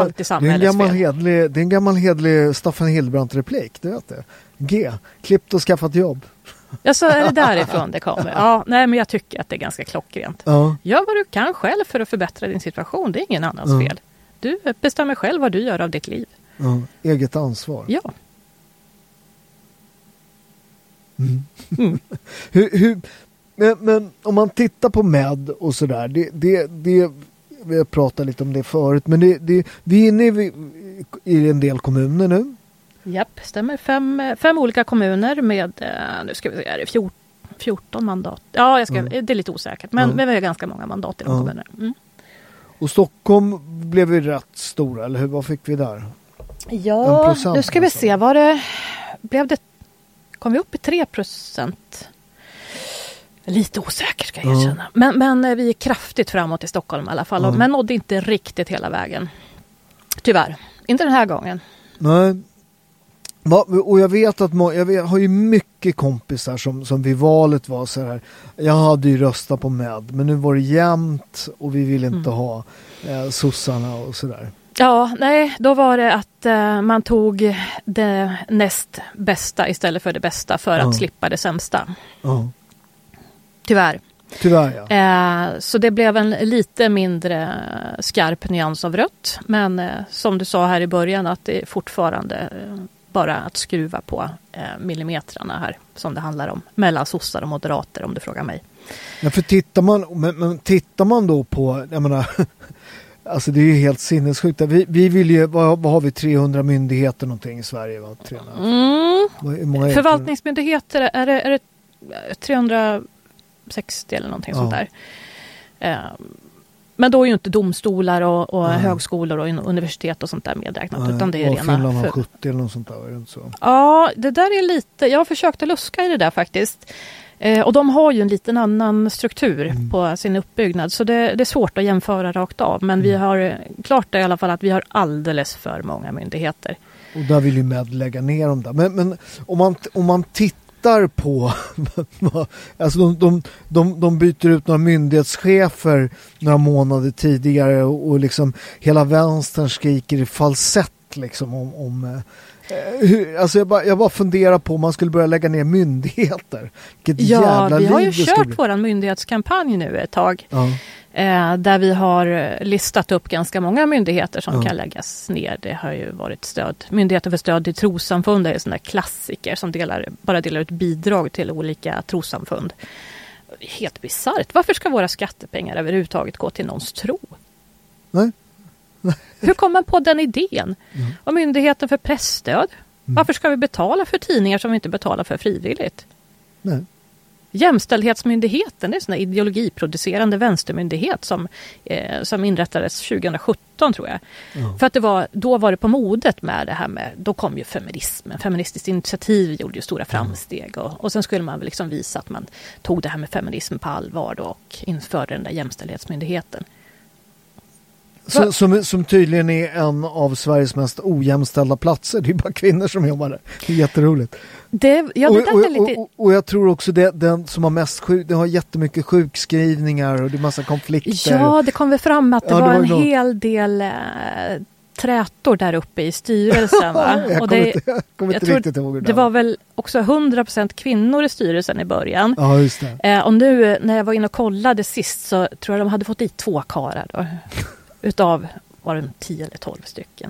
en gammal hedlig Staffan Hildebrandt-replik, du vet det. G, klippt och skaffat jobb. Ja, så är det därifrån det kommer. Ja, nej, men jag tycker att det är ganska klockrent. Gör vad du kan själv för att förbättra din situation. Det är ingen annans fel. Du bestämmer själv vad du gör av ditt liv. Eget ansvar. Ja. Men om man tittar på med och sådär, det vi har pratat lite om det förut, men vi är inne i en del kommuner nu. Japp, stämmer. 5 olika kommuner med, nu ska vi se, är det 14 mandat. Ja, det är lite osäkert, men vi har ganska många mandat i de kommunerna. Och Stockholm blev vi rätt stora, eller hur? Vad fick vi där? Ja, nu ska vi se. Kom vi upp i 3%? Lite osäker, ska jag erkänna. Men vi är kraftigt framåt i Stockholm i alla fall. Men nådde inte riktigt hela vägen. Tyvärr. Inte den här gången. Nej. Och jag vet att jag har ju mycket kompisar som vid valet var så här. Jag hade ju röstat på med, men nu var det jämnt och vi vill inte ha sossarna och sådär. Ja, nej, då var det att man tog det näst bästa istället för det bästa för att slippa det sämsta. Tyvärr, ja. Så det blev en lite mindre skarp nyans av rött. Men som du sa här i början, att det är fortfarande bara att skruva på millimetrarna här som det handlar om. Mellan sossar och moderater, om du frågar mig. Ja, för tittar man då på, jag menar, alltså det är ju helt sinnessjukt. Vi vill ju, vad har vi, 300 myndigheter någonting i Sverige, va? 300. Förvaltningsmyndigheter, är det 360 eller någonting sånt där. Men då är ju inte domstolar och högskolor och universitet och sånt där medräknat. Utan det är rena... Finland har 70 eller något sånt där, är det inte så? Ja, det där är lite... Jag har försökt att luska i det där faktiskt. Och de har ju en liten annan struktur på sin uppbyggnad. Så det är svårt att jämföra rakt av. Men vi har klart det i alla fall att vi har alldeles för många myndigheter. Och där vill ju med lägga ner dem där. Men om man tittar på, alltså de byter ut några myndighetschefer några månader tidigare och liksom hela vänstern skriker i falsett liksom om alltså jag bara funderar på om man skulle börja lägga ner myndigheter. Vilket jävla vi har ju liv kört våran myndighetskampanj nu ett tag. Där vi har listat upp ganska många myndigheter som kan läggas ner. Det har ju varit myndigheter för stöd till trossamfund, är sådana klassiker som bara delar ut bidrag till olika trossamfund. Helt bisarrt. Varför ska våra skattepengar överhuvudtaget gå till någons tro? Nej. Hur kom man på den idén? Och myndigheten för pressstöd? Varför ska vi betala för tidningar som vi inte betalar för frivilligt? Nej. Jämställdhetsmyndigheten, det är en sån ideologiproducerande vänstermyndighet som inrättades 2017 tror jag. För att då var det på modet med det här då kom ju feminismen. Feministiskt initiativ gjorde ju stora framsteg och sen skulle man väl liksom visa att man tog det här med feminism på allvar då och införde den där jämställdhetsmyndigheten. Som tydligen är en av Sveriges mest ojämställda platser. Det är bara kvinnor som jobbar där. Det är jätteroligt. Och jag tror också den som har mest det har jättemycket sjukskrivningar och det är massa konflikter. Ja, det kom väl fram att det var en hel del trätor där uppe i styrelsen. Va? Jag kommer inte riktigt ihåg det var väl också 100% kvinnor i styrelsen i början. Ja, just det. Och nu när jag var inne och kollade sist så tror jag de hade fått dit 2 karlar då. Utav var det 10 eller 12 stycken.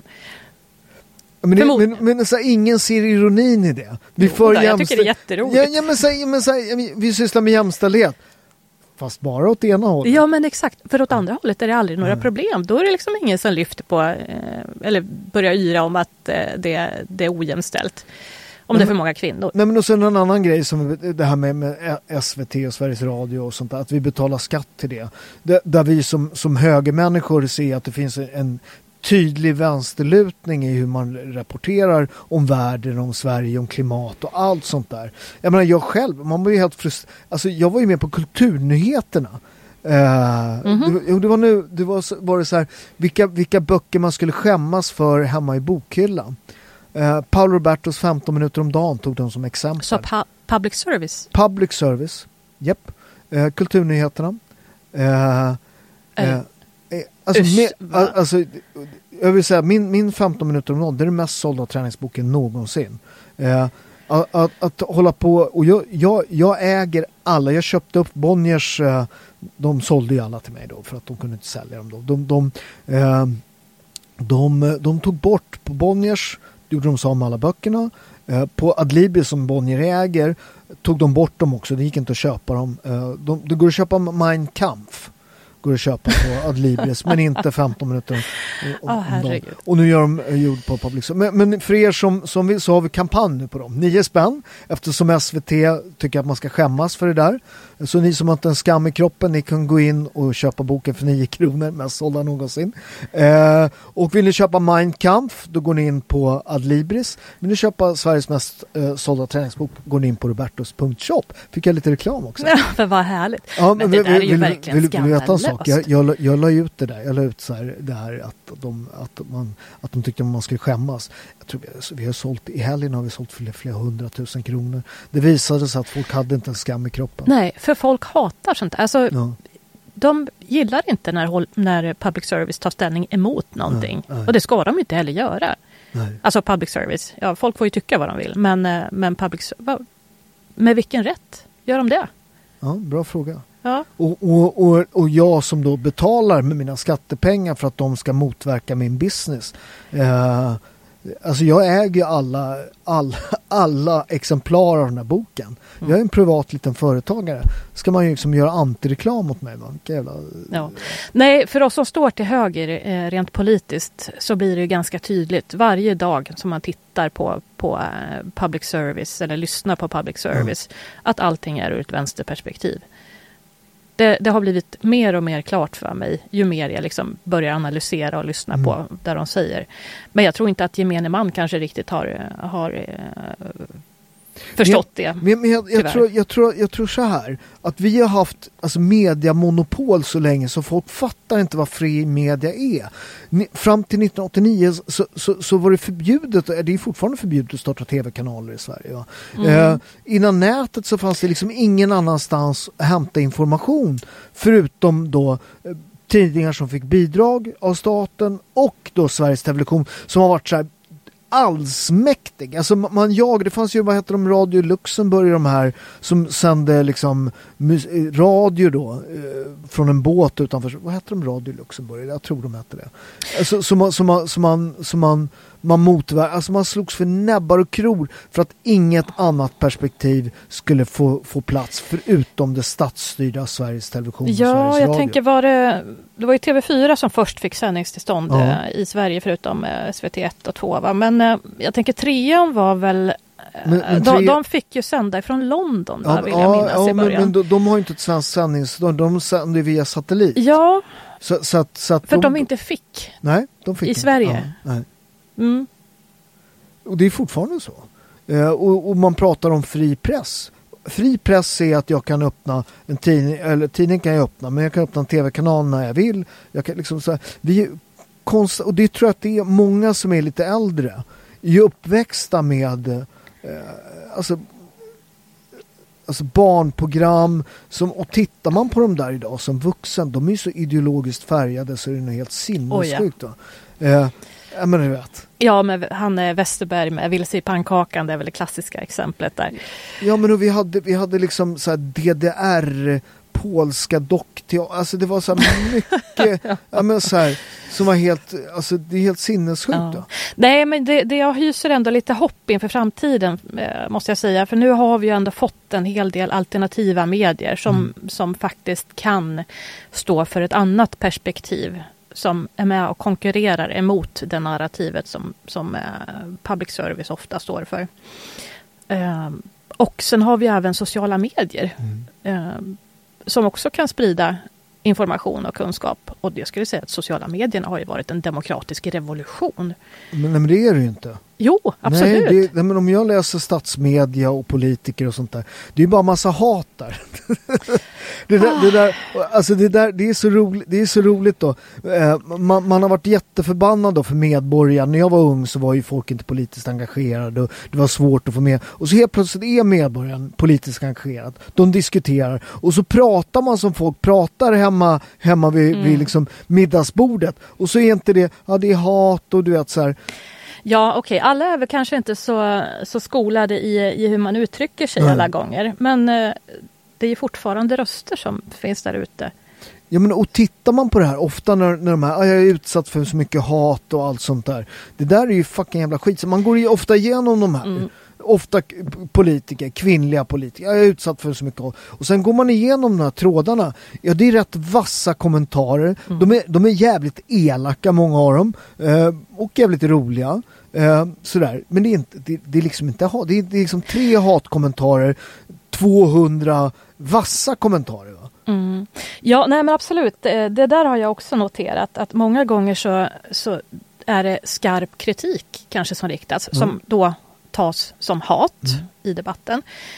Men så ingen ser ironin i det. Jag tycker det är jätteroligt. Vi sysslar med jämställdhet. Fast bara åt ena hållet. Ja, men exakt. För åt andra hållet är det aldrig några problem. Då är det liksom ingen som lyfter på eller börjar yra om att det är ojämställt. Om det är för många kvinnor. Nej, men och sen en annan grej som det här med SVT och Sveriges Radio och sånt där, att vi betalar skatt till det. Där vi som högermänniskor ser att det finns en tydlig vänsterlutning i hur man rapporterar om världen, om Sverige, om klimat och allt sånt där. Jag menar, jag själv, man var ju helt alltså jag var ju med på kulturnyheterna. Var det så här, vilka böcker man skulle skämmas för hemma i bokhyllan. Paul Robertos 15 minuter om dagen tog de som exempel. Så public service? Public service, japp. Kulturnyheterna. Jag vill säga, min 15 minuter om dagen, det är den mest sålda träningsboken någonsin. Att hålla på, och jag äger alla. Jag köpte upp Bonniers, de sålde ju alla till mig då för att de kunde inte sälja dem då. De tog bort på Bonniers, gjorde de så om alla böckerna. På Adlibris som Bonnier äger tog de bort dem också. Det gick inte att köpa dem. Det går att köpa Mein Kampf. Går att köpa på Adlibris, men inte 15 minuter om dagen. Och nu gör de ljud på public. Men för er som vill, så har vi kampanj nu på dem. 9 spänn, eftersom SVT tycker att man ska skämmas för det där. Så ni som har inte en skam i kroppen, ni kan gå in och köpa boken för 9 kronor, mest sålda någonsin. Och vill ni köpa Mein Kampf, då går ni in på Adlibris. Vill ni köpa Sveriges mest sålda träningsbok, går ni in på robertos.shop. Fick jag lite reklam också. Ja, för vad härligt. Ja, men det där är ju verkligen skandalöst. Jag la ut det där. Jag la ut så här, det här att de tyckte att man skulle skämmas. Jag tror vi har sålt, i helgen har vi sålt för flera 100 000 kronor. Det visade sig att folk hade inte en skam i kroppen. Nej, för folk hatar sånt. Alltså, de gillar inte när public service tar ställning emot någonting. Nej. Och det ska de inte heller göra. Nej. Alltså public service. Ja, folk får ju tycka vad de vill. Men public med vilken rätt gör de det? Ja, bra fråga. Ja. Och jag som då betalar med mina skattepengar för att de ska motverka min business. Alltså jag äger alla exemplar av den här boken. Jag är en privat liten företagare. Ska man ju liksom göra antireklam mot mig? Ja. Nej, för oss som står till höger rent politiskt så blir det ju ganska tydligt varje dag som man tittar på public service eller lyssnar på public service att allting är ur ett vänsterperspektiv. Det har blivit mer och mer klart för mig ju mer jag liksom börjar analysera och lyssna på där de säger. Men jag tror inte att gemene man kanske riktigt har förstått det. Men jag tror så här, att vi har haft mediamonopol så länge så folk fattar inte vad fri media är. Fram till 1989 så var det förbjudet, det är fortfarande förbjudet att starta tv-kanaler i Sverige. Va? Innan nätet så fanns det liksom ingen annanstans att hämta information förutom då tidningar som fick bidrag av staten och då Sveriges Television som har varit så här allsmäktig. Alltså det fanns ju, vad heter de, Radio Luxemburg, de här som sände liksom radio då från en båt utanför. Vad heter de, Radio Luxemburg? Jag tror de hette det. Alltså, man motverkar, alltså man slogs för näbbar och kror för att inget annat perspektiv skulle få plats förutom det statsstyrda Sveriges Television och Sveriges Radio. Jag tänker det var ju TV4 som först fick sändningstillstånd i Sverige förutom SVT 1 och 2. Va? Men jag tänker 3 var väl de fick ju sända från London vill jag minnas i början. Men de har ju inte ett svenskt sändningstillstånd, de sänder via satellit. Ja, så att de inte fick. Nej, de fick i inte. Sverige. Ja, nej. Och det är fortfarande så. Och man pratar om fri press. Fri press är att jag kan öppna en tidning, eller tidning kan jag öppna, men jag kan öppna en tv-kanal när jag vill. Jag kan liksom så här, och det tror jag att det är många som är lite äldre är uppväxta med alltså barnprogram och tittar man på dem där idag som vuxen, de är så ideologiskt färgade så är det helt sinnessjukt. Ja, men du vet. Ja, men han är Westerberg med Vilse i pannkakan, det är väl det klassiska exemplet där. Ja, men vi hade liksom så här DDR, polska dockteater, alltså det var så här mycket ja, men så här, som var helt, alltså det är helt sinnessjukt. Ja. Nej, men det jag hyser ändå lite hopp inför framtiden, måste jag säga, för nu har vi ju ändå fått en hel del alternativa medier som faktiskt kan stå för ett annat perspektiv, som är med och konkurrerar emot det narrativet som public service ofta står för. Och sen har vi även sociala medier som också kan sprida information och kunskap. Och jag skulle säga att sociala medierna har ju varit en demokratisk revolution. Men det är det ju inte. Jo, absolut. Nej, men om jag läser statsmedia och politiker och sånt där, det är ju bara massa hat där. Det är så roligt då. Man har varit jätteförbannad då för medborgare. När jag var ung så var ju folk inte politiskt engagerade och det var svårt att få med. Och så helt plötsligt är medborgaren politiskt engagerad. De diskuterar och så pratar man som folk pratar hemma vid liksom middagsbordet. Och så är inte det, det är hat och du vet så här. Ja, okej. Alla är väl kanske inte så skolade i hur man uttrycker sig alla gånger. Men det är fortfarande röster som finns där ute. Ja, men och tittar man på det här ofta när de här, jag är utsatt för så mycket hat och allt sånt där. Det där är ju fucking jävla skit. Så man går ju ofta igenom de här. Ofta politiker, kvinnliga politiker. Jag är utsatt för så mycket hat. Och sen går man igenom de här trådarna. Ja, det är rätt vassa kommentarer. De är jävligt elaka, många av dem. Och jävligt roliga. Sådär. Men det är liksom inte hat. Det är liksom 3 hatkommentarer, 200 vassa kommentarer, va? Ja, nej men absolut. Det där har jag också noterat. Att många gånger så är det skarp kritik kanske som riktas. Som då tas som hat i debatten.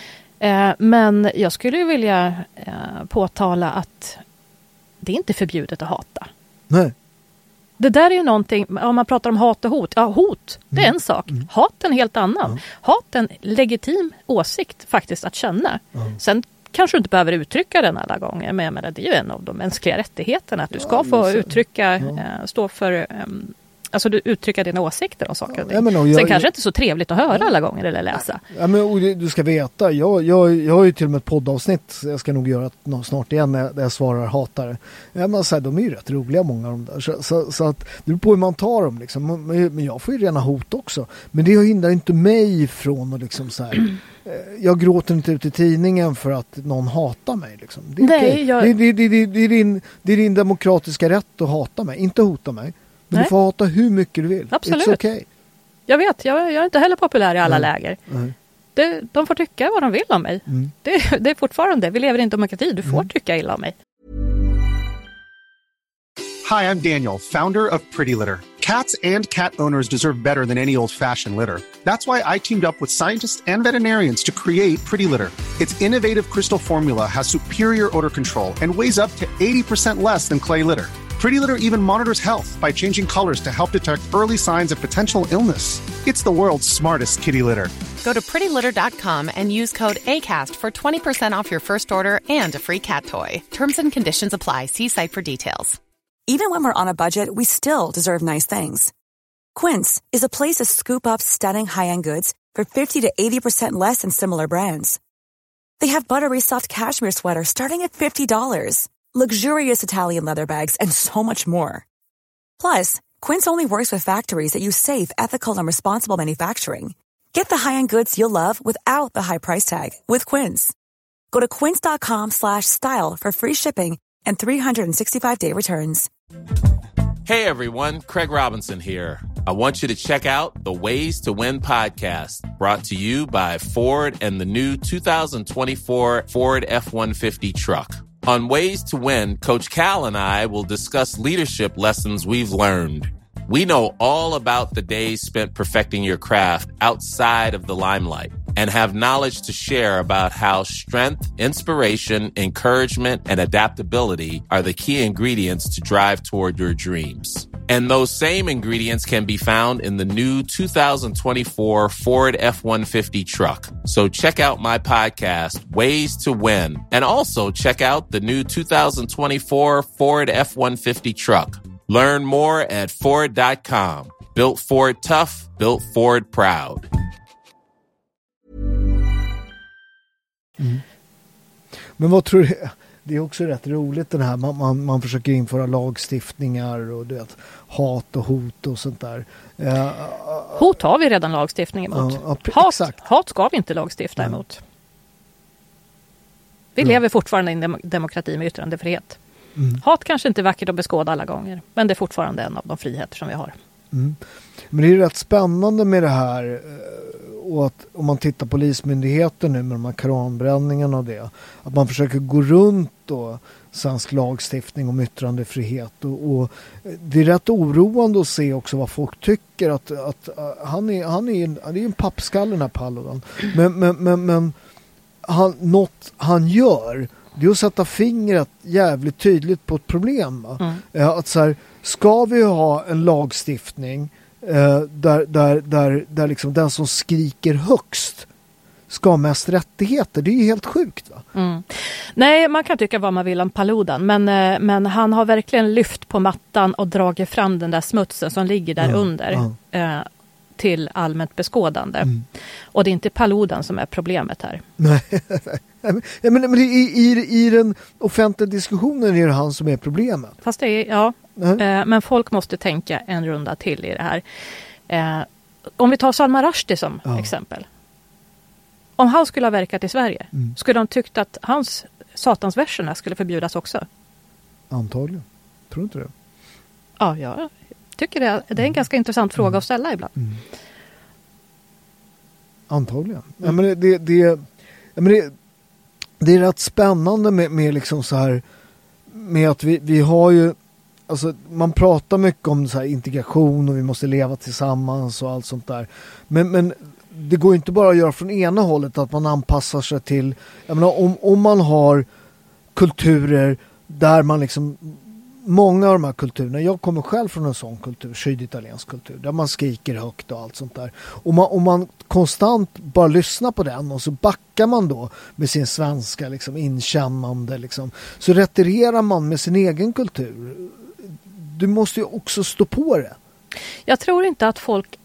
Men jag skulle ju vilja påtala att det är inte förbjudet att hata. Nej. Det där är ju någonting, om man pratar om hat och hot. Ja, hot, det är en sak. Hat är en helt annan. Hat är en legitim åsikt faktiskt att känna. Sen kanske du inte behöver uttrycka den alla gånger. Men jag menar, det är ju en av de mänskliga rättigheterna. Att du ska få uttrycka, stå för... Alltså du uttrycker dina åsikter om saker och ting. Sen kanske inte så trevligt att höra alla gånger eller läsa. Ja, men du ska veta, jag har ju till och med ett poddavsnitt, jag ska nog göra snart igen när jag svarar hatare. Ja, men så här, de är ju rätt roliga många av dem där. Så att det beror på hur man tar dem liksom. Men jag får ju rena hot också. Men det hindrar inte mig från att liksom så här, jag gråter inte ut i tidningen för att någon hatar mig liksom. Det är okej. Det är din demokratiska rätt att hata mig, inte hota mig. Men du får hata hur mycket du vill. Absolut. It's okay. Jag vet, jag är inte heller populär i alla läger. De får tycka vad de vill om mig. Det är fortfarande, vi lever i en demokrati. Du får tycka illa om mig. Hi, I'm Daniel, founder of Pretty Litter. Cats and cat owners deserve better than any old-fashioned litter. That's why I teamed up with scientists and veterinarians to create Pretty Litter. Its innovative crystal formula has superior odor control and weighs up to 80% less than clay litter. Pretty Litter even monitors health by changing colors to help detect early signs of potential illness. It's the world's smartest kitty litter. Go to prettylitter.com and use code ACAST for 20% off your first order and a free cat toy. Terms and conditions apply. See site for details. Even when we're on a budget, we still deserve nice things. Quince is a place to scoop up stunning high-end goods for 50 to 80% less than similar brands. They have buttery soft cashmere sweaters starting at $50. Luxurious Italian leather bags, and so much more. Plus, Quince only works with factories that use safe, ethical, and responsible manufacturing. Get the high-end goods you'll love without the high price tag with Quince. Go to quince.com/style for free shipping and 365-day returns. Hey everyone, Craig Robinson here. I want you to check out the Ways to Win podcast, brought to you by Ford and the new 2024 Ford F-150 truck. On Ways to Win, Coach Cal and I will discuss leadership lessons we've learned. We know all about the days spent perfecting your craft outside of the limelight and have knowledge to share about how strength, inspiration, encouragement, and adaptability are the key ingredients to drive toward your dreams. And those same ingredients can be found in the new 2024 Ford F-150 truck. So check out my podcast, Ways to Win, and also check out the new 2024 Ford F-150 truck. Learn more at Ford.com. Built Ford tough, built Ford proud. Men vad tror du? Det är också rätt roligt den här. Man försöker införa lagstiftningar och hat och hot och sånt där. Hot har vi redan lagstiftning emot. Hat ska vi inte lagstifta emot. Vi lever fortfarande i en demokrati med yttrandefrihet. Hat kanske inte är vackert att beskåda alla gånger, men det är fortfarande en av de friheter som vi har. Men det är rätt spännande med det här, och att om man tittar på polismyndigheten nu med de här koranbränningarna och det, att man försöker gå runt då svensk lagstiftning om yttrandefrihet, och det är rätt oroande att se också vad folk tycker, att han är en pappskalle, den här Paludan, men något han gör, det är att sätta fingret jävligt tydligt på ett problem. Att så här, ska vi ha en lagstiftning där liksom den som skriker högst ska ha mest rättigheter? Det är ju helt sjukt, va? Nej, man kan tycka vad man vill om Paludan, men han har verkligen lyft på mattan och dragit fram den där smutsen som ligger där under till allmänt beskådande. Och det är inte Paludan som är problemet här. Nej, men i den offentliga diskussionen är det han som är problemet. Fast det är, men folk måste tänka en runda till i det här. Om vi tar Salman Rushdie som exempel. Om han skulle ha verkat i Sverige, skulle de tyckt att hans satansverserna skulle förbjudas också? Antagligen. Tror du inte det? Ja, jag tycker det är en ganska intressant fråga att ställa ibland. Antagligen. Ja, men det är rätt spännande med liksom så här, med att vi har ju, alltså man pratar mycket om så här integration och vi måste leva tillsammans och allt sånt där. Men det går inte bara att göra från ena hållet, att man anpassar sig till, jag menar, om man har kulturer där man liksom, många av de här kulturerna, jag kommer själv från en sån kultur, syditaliensk kultur, där man skriker högt och allt sånt där. Om man konstant bara lyssnar på den och så backar man då med sin svenska liksom, inkännande liksom, så retirerar man med sin egen kultur. Du måste ju också stå på det. Jag tror inte att folk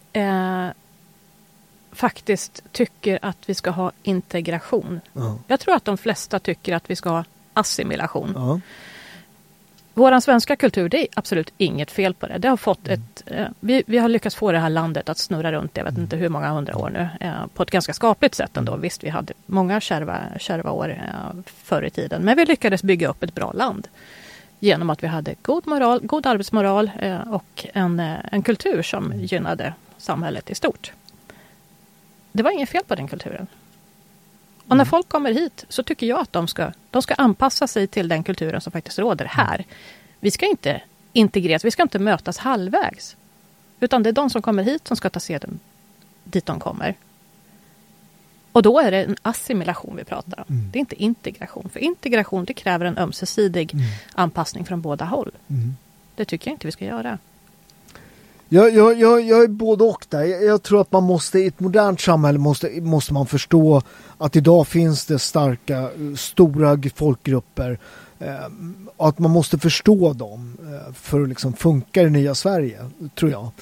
faktiskt tycker att vi ska ha integration. Jag tror att de flesta tycker att vi ska ha assimilation. Våran svenska kultur, det är absolut inget fel på det. Det har fått vi har lyckats få det här landet att snurra runt, jag vet inte hur många 100 år nu, på ett ganska skapligt sätt ändå. Visst, vi hade många kärva år förr i tiden, men vi lyckades bygga upp ett bra land genom att vi hade god arbetsmoral och en kultur som gynnade samhället i stort. Det var inget fel på den kulturen. Och när folk kommer hit så tycker jag att de ska anpassa sig till den kulturen som faktiskt råder här. Vi ska inte integreras, vi ska inte mötas halvvägs. Utan det är de som kommer hit som ska ta seden dit de kommer. Och då är det en assimilation vi pratar om. Det är inte integration. För integration, det kräver en ömsesidig anpassning från båda håll. Det tycker jag inte vi ska göra. Jag är både och där. Jag tror att man måste, i ett modernt samhälle måste man förstå att idag finns det stora folkgrupper, att man måste förstå dem för att liksom funka i nya Sverige, tror jag.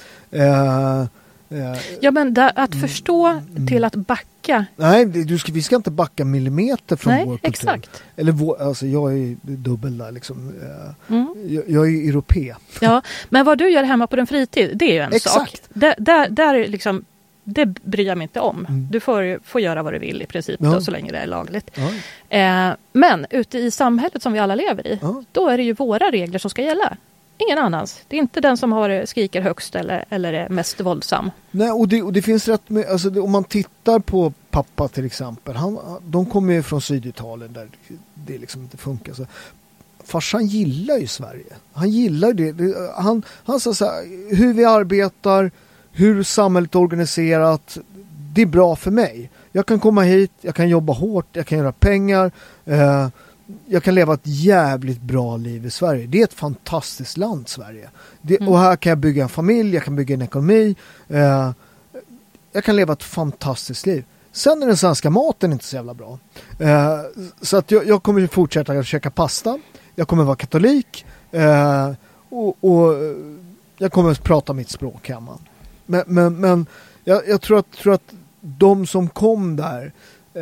Ja, men att förstå till att backa. Nej, vi ska inte backa millimeter från vår kultur. Exakt. Eller alltså jag är dubbel där liksom. Jag är europé. Ja, men vad du gör hemma på din fritid, det är ju en sak. Där liksom, det bryr jag mig inte om. Du får göra vad du vill i princip då, så länge det är lagligt. Men ute i samhället som vi alla lever i, då är det ju våra regler som ska gälla. Ingen annans. Det är inte den som skriker högst eller är mest våldsam. Nej, och det finns rätt med, alltså om man tittar på pappa till exempel, de kommer ju från Syditalien där det liksom inte funkar så. Farsan gillar ju Sverige. Han gillar det. Han sa så här, hur vi arbetar, hur samhället är organiserat, det är bra för mig. Jag kan komma hit, jag kan jobba hårt, jag kan göra pengar, jag kan leva ett jävligt bra liv i Sverige. Det är ett fantastiskt land, Sverige. Och här kan jag bygga en familj, jag kan bygga en ekonomi. Jag kan leva ett fantastiskt liv. Sen är den svenska maten inte så jävla bra. Så att jag kommer fortsätta att käka pasta. Jag kommer vara katolik. Och jag kommer att prata mitt språk hemma. Men jag tror att de som kom där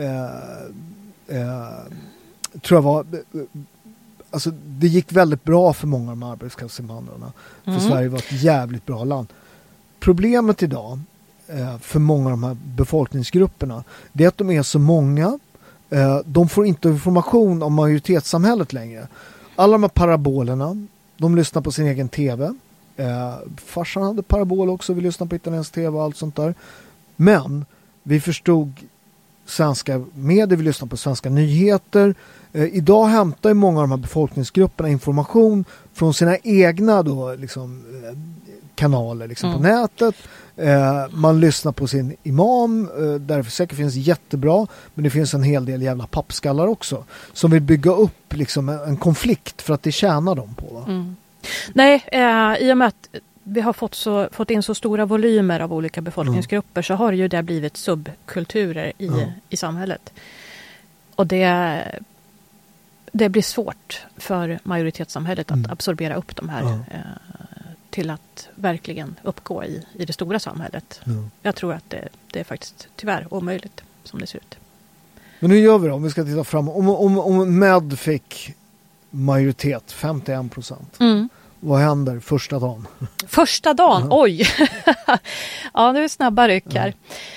tror jag var... Alltså, det gick väldigt bra för många av de arbetskraftsinvandrarna. För Sverige var ett jävligt bra land. Problemet idag för många av de här befolkningsgrupperna, det är att de är så många. De får inte information om majoritetssamhället längre. Alla de här parabolerna, de lyssnar på sin egen tv. Farsan hade parabol också, vi lyssnade på italiensk tv och allt sånt där. Men vi förstod svenska medier, vi lyssnade på svenska nyheter. Idag hämtar ju många av de här befolkningsgrupperna information från sina egna då, liksom, kanaler liksom, på nätet. Man lyssnar på sin imam, därför säkert finns jättebra, men det finns en hel del jävla pappskallar också som vill bygga upp liksom en konflikt för att det tjänar dem på. Va? Nej, i och med att vi har fått in så stora volymer av olika befolkningsgrupper så har ju det blivit subkulturer i samhället. Och det blir svårt för majoritetssamhället att absorbera upp de här till att verkligen uppgå i det stora samhället. Jag tror att det är faktiskt tyvärr omöjligt som det ser ut. Men hur gör vi då om vi ska titta fram? Om MED fick majoritet, 51%. Vad händer första dagen? Första dagen? Oj! Ja, nu är det snabba ryck här.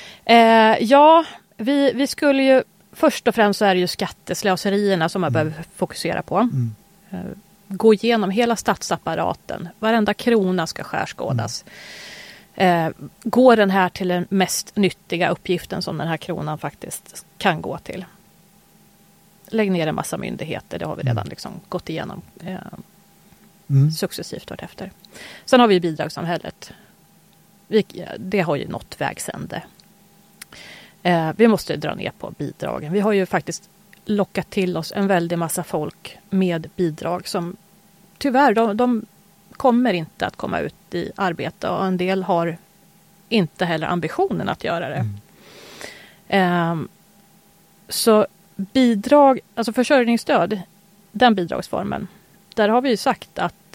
Vi skulle ju... Först och främst så är det ju skatteslöserierna som man behöver fokusera på. Gå igenom hela statsapparaten. Varenda krona ska skärskådas. Går den här till den mest nyttiga uppgiften som den här kronan faktiskt kan gå till? Lägg ner en massa myndigheter. Det har vi redan liksom gått igenom successivt vartefter. Sen har vi bidragssamhället. Det har ju nått vägs ände. Vi måste dra ner på bidragen. Vi har ju faktiskt lockat till oss en väldig massa folk med bidrag som tyvärr, de kommer inte att komma ut i arbete och en del har inte heller ambitionen att göra det. Så bidrag, alltså försörjningsstöd, den bidragsformen, där har vi ju sagt att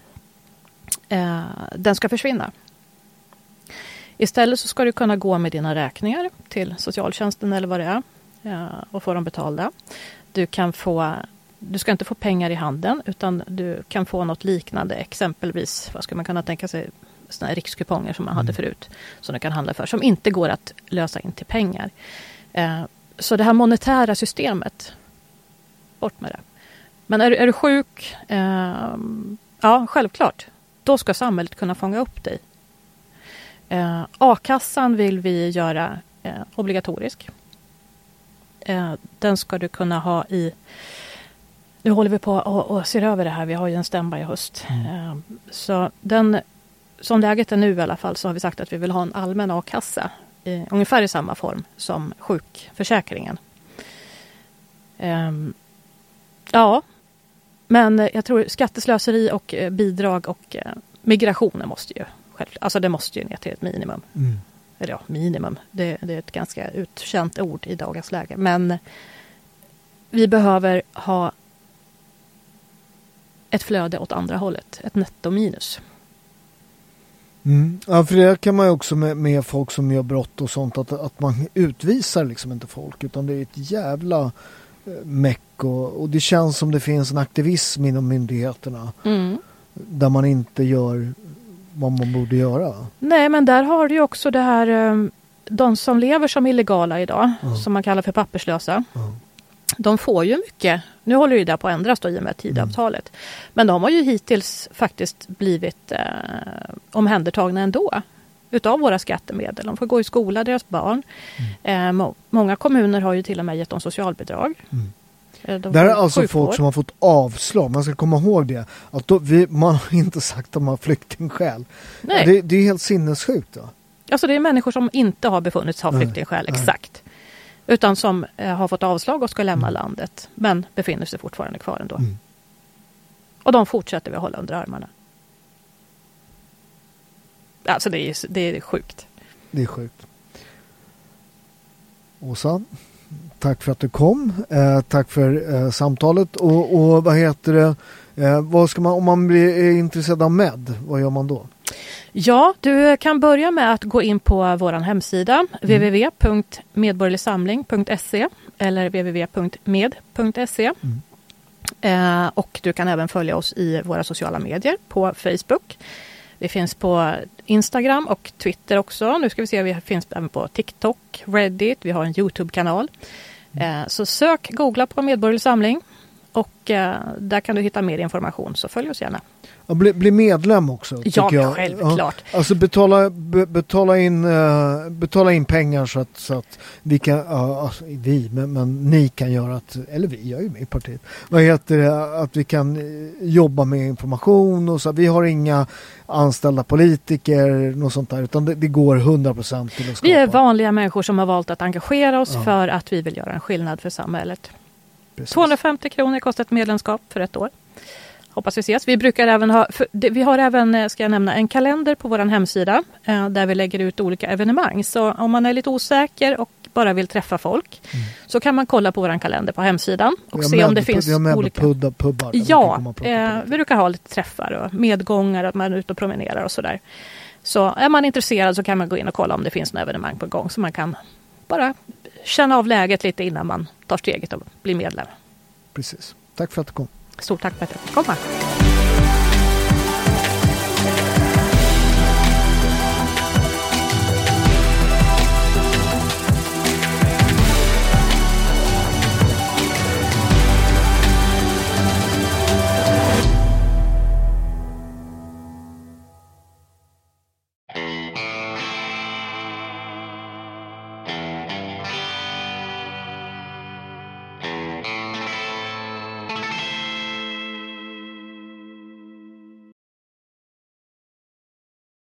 den ska försvinna. Istället så ska du kunna gå med dina räkningar till socialtjänsten eller vad det är och få dem betalda. Du ska inte få pengar i handen utan du kan få något liknande, exempelvis, vad ska man kunna tänka sig, såna här rikskuponger som man hade förut som du kan handla för, som inte går att lösa in till pengar. Så det här monetära systemet, bort med det. Men är du sjuk, ja självklart, då ska samhället kunna fånga upp dig. A-kassan vill vi göra obligatorisk. Den ska du kunna ha i... Nu håller vi på och ser över det här. Vi har ju en stämma i höst. Så som läget är nu i alla fall så har vi sagt att vi vill ha en allmän A-kassa ungefär i samma form som sjukförsäkringen. Ja, men jag tror skatteslöseri och bidrag och migrationen måste ju alltså det måste ju ner till ett minimum. Eller ja, minimum. Det är ett ganska utkänt ord i dagens läge. Men vi behöver ha ett flöde åt andra hållet. Ett nettominus. Ja, för det kan man ju också med folk som gör brott och sånt, att man utvisar liksom inte folk, utan det är ett jävla meck och det känns som det finns en aktivism inom myndigheterna där man inte gör vad man borde göra. Nej, men där har du ju också det här, de som lever som illegala idag, som man kallar för papperslösa. De får ju mycket, nu håller ju det på att ändras då i och med tidavtalet, men de har ju hittills faktiskt blivit omhändertagna ändå utav våra skattemedel. De får gå i skola, deras barn. Många kommuner har ju till och med gett dem socialbidrag. Det är alltså sjukvård. Folk som har fått avslag. Man ska komma ihåg det. Att man har inte sagt att de har flyktingskäl. Nej. Det är helt sinnessjukt då. Alltså det är människor som inte har befunnits ha flyktingskäl, exakt. Utan som har fått avslag och ska lämna landet. Men befinner sig fortfarande kvar ändå. Och de fortsätter vi att hålla under armarna. Alltså det är sjukt. Det är sjukt. Åsa, tack för att du kom. Tack för samtalet. Och vad heter det? Vad ska man, om man blir intresserad av MED, vad gör man då? Ja, du kan börja med att gå in på vår hemsida www.medborgerligsamling.se eller www.med.se. Och du kan även följa oss i våra sociala medier på Facebook. Vi finns på Instagram och Twitter också. Nu ska vi se, vi finns även på TikTok, Reddit, vi har en YouTube-kanal. Så googla på Medborgerlig Samling och där kan du hitta mer information, så följ oss gärna. Ja, bli medlem också. Ja, jag. Självklart. Ja, alltså betala in pengar så att vi kan, men ni kan göra eller vi, jag är ju med i partiet. Vad heter det? Att vi kan jobba med information och så. Vi har inga anställda politiker, något sånt där, utan det går 100% till att skapa. Vi är vanliga människor som har valt att engagera oss för att vi vill göra en skillnad för samhället. Precis. 250 kronor kostar ett medlemskap för ett år. Hoppas vi ses. Vi brukar även vi har även, ska jag nämna, en kalender på vår hemsida där vi lägger ut olika evenemang. Så om man är lite osäker och bara vill träffa folk så kan man kolla på vår kalender på hemsidan och se om det finns olika pubbar. Ja, vi brukar ha lite träffar och medgångar, att man är ute och promenerar och sådär. Så är man intresserad så kan man gå in och kolla om det finns några evenemang på gång, så man kan bara känna av läget lite innan man tar steget och blir medlem. Precis. Tack för att du kom. Stort tack för att jag fick komma.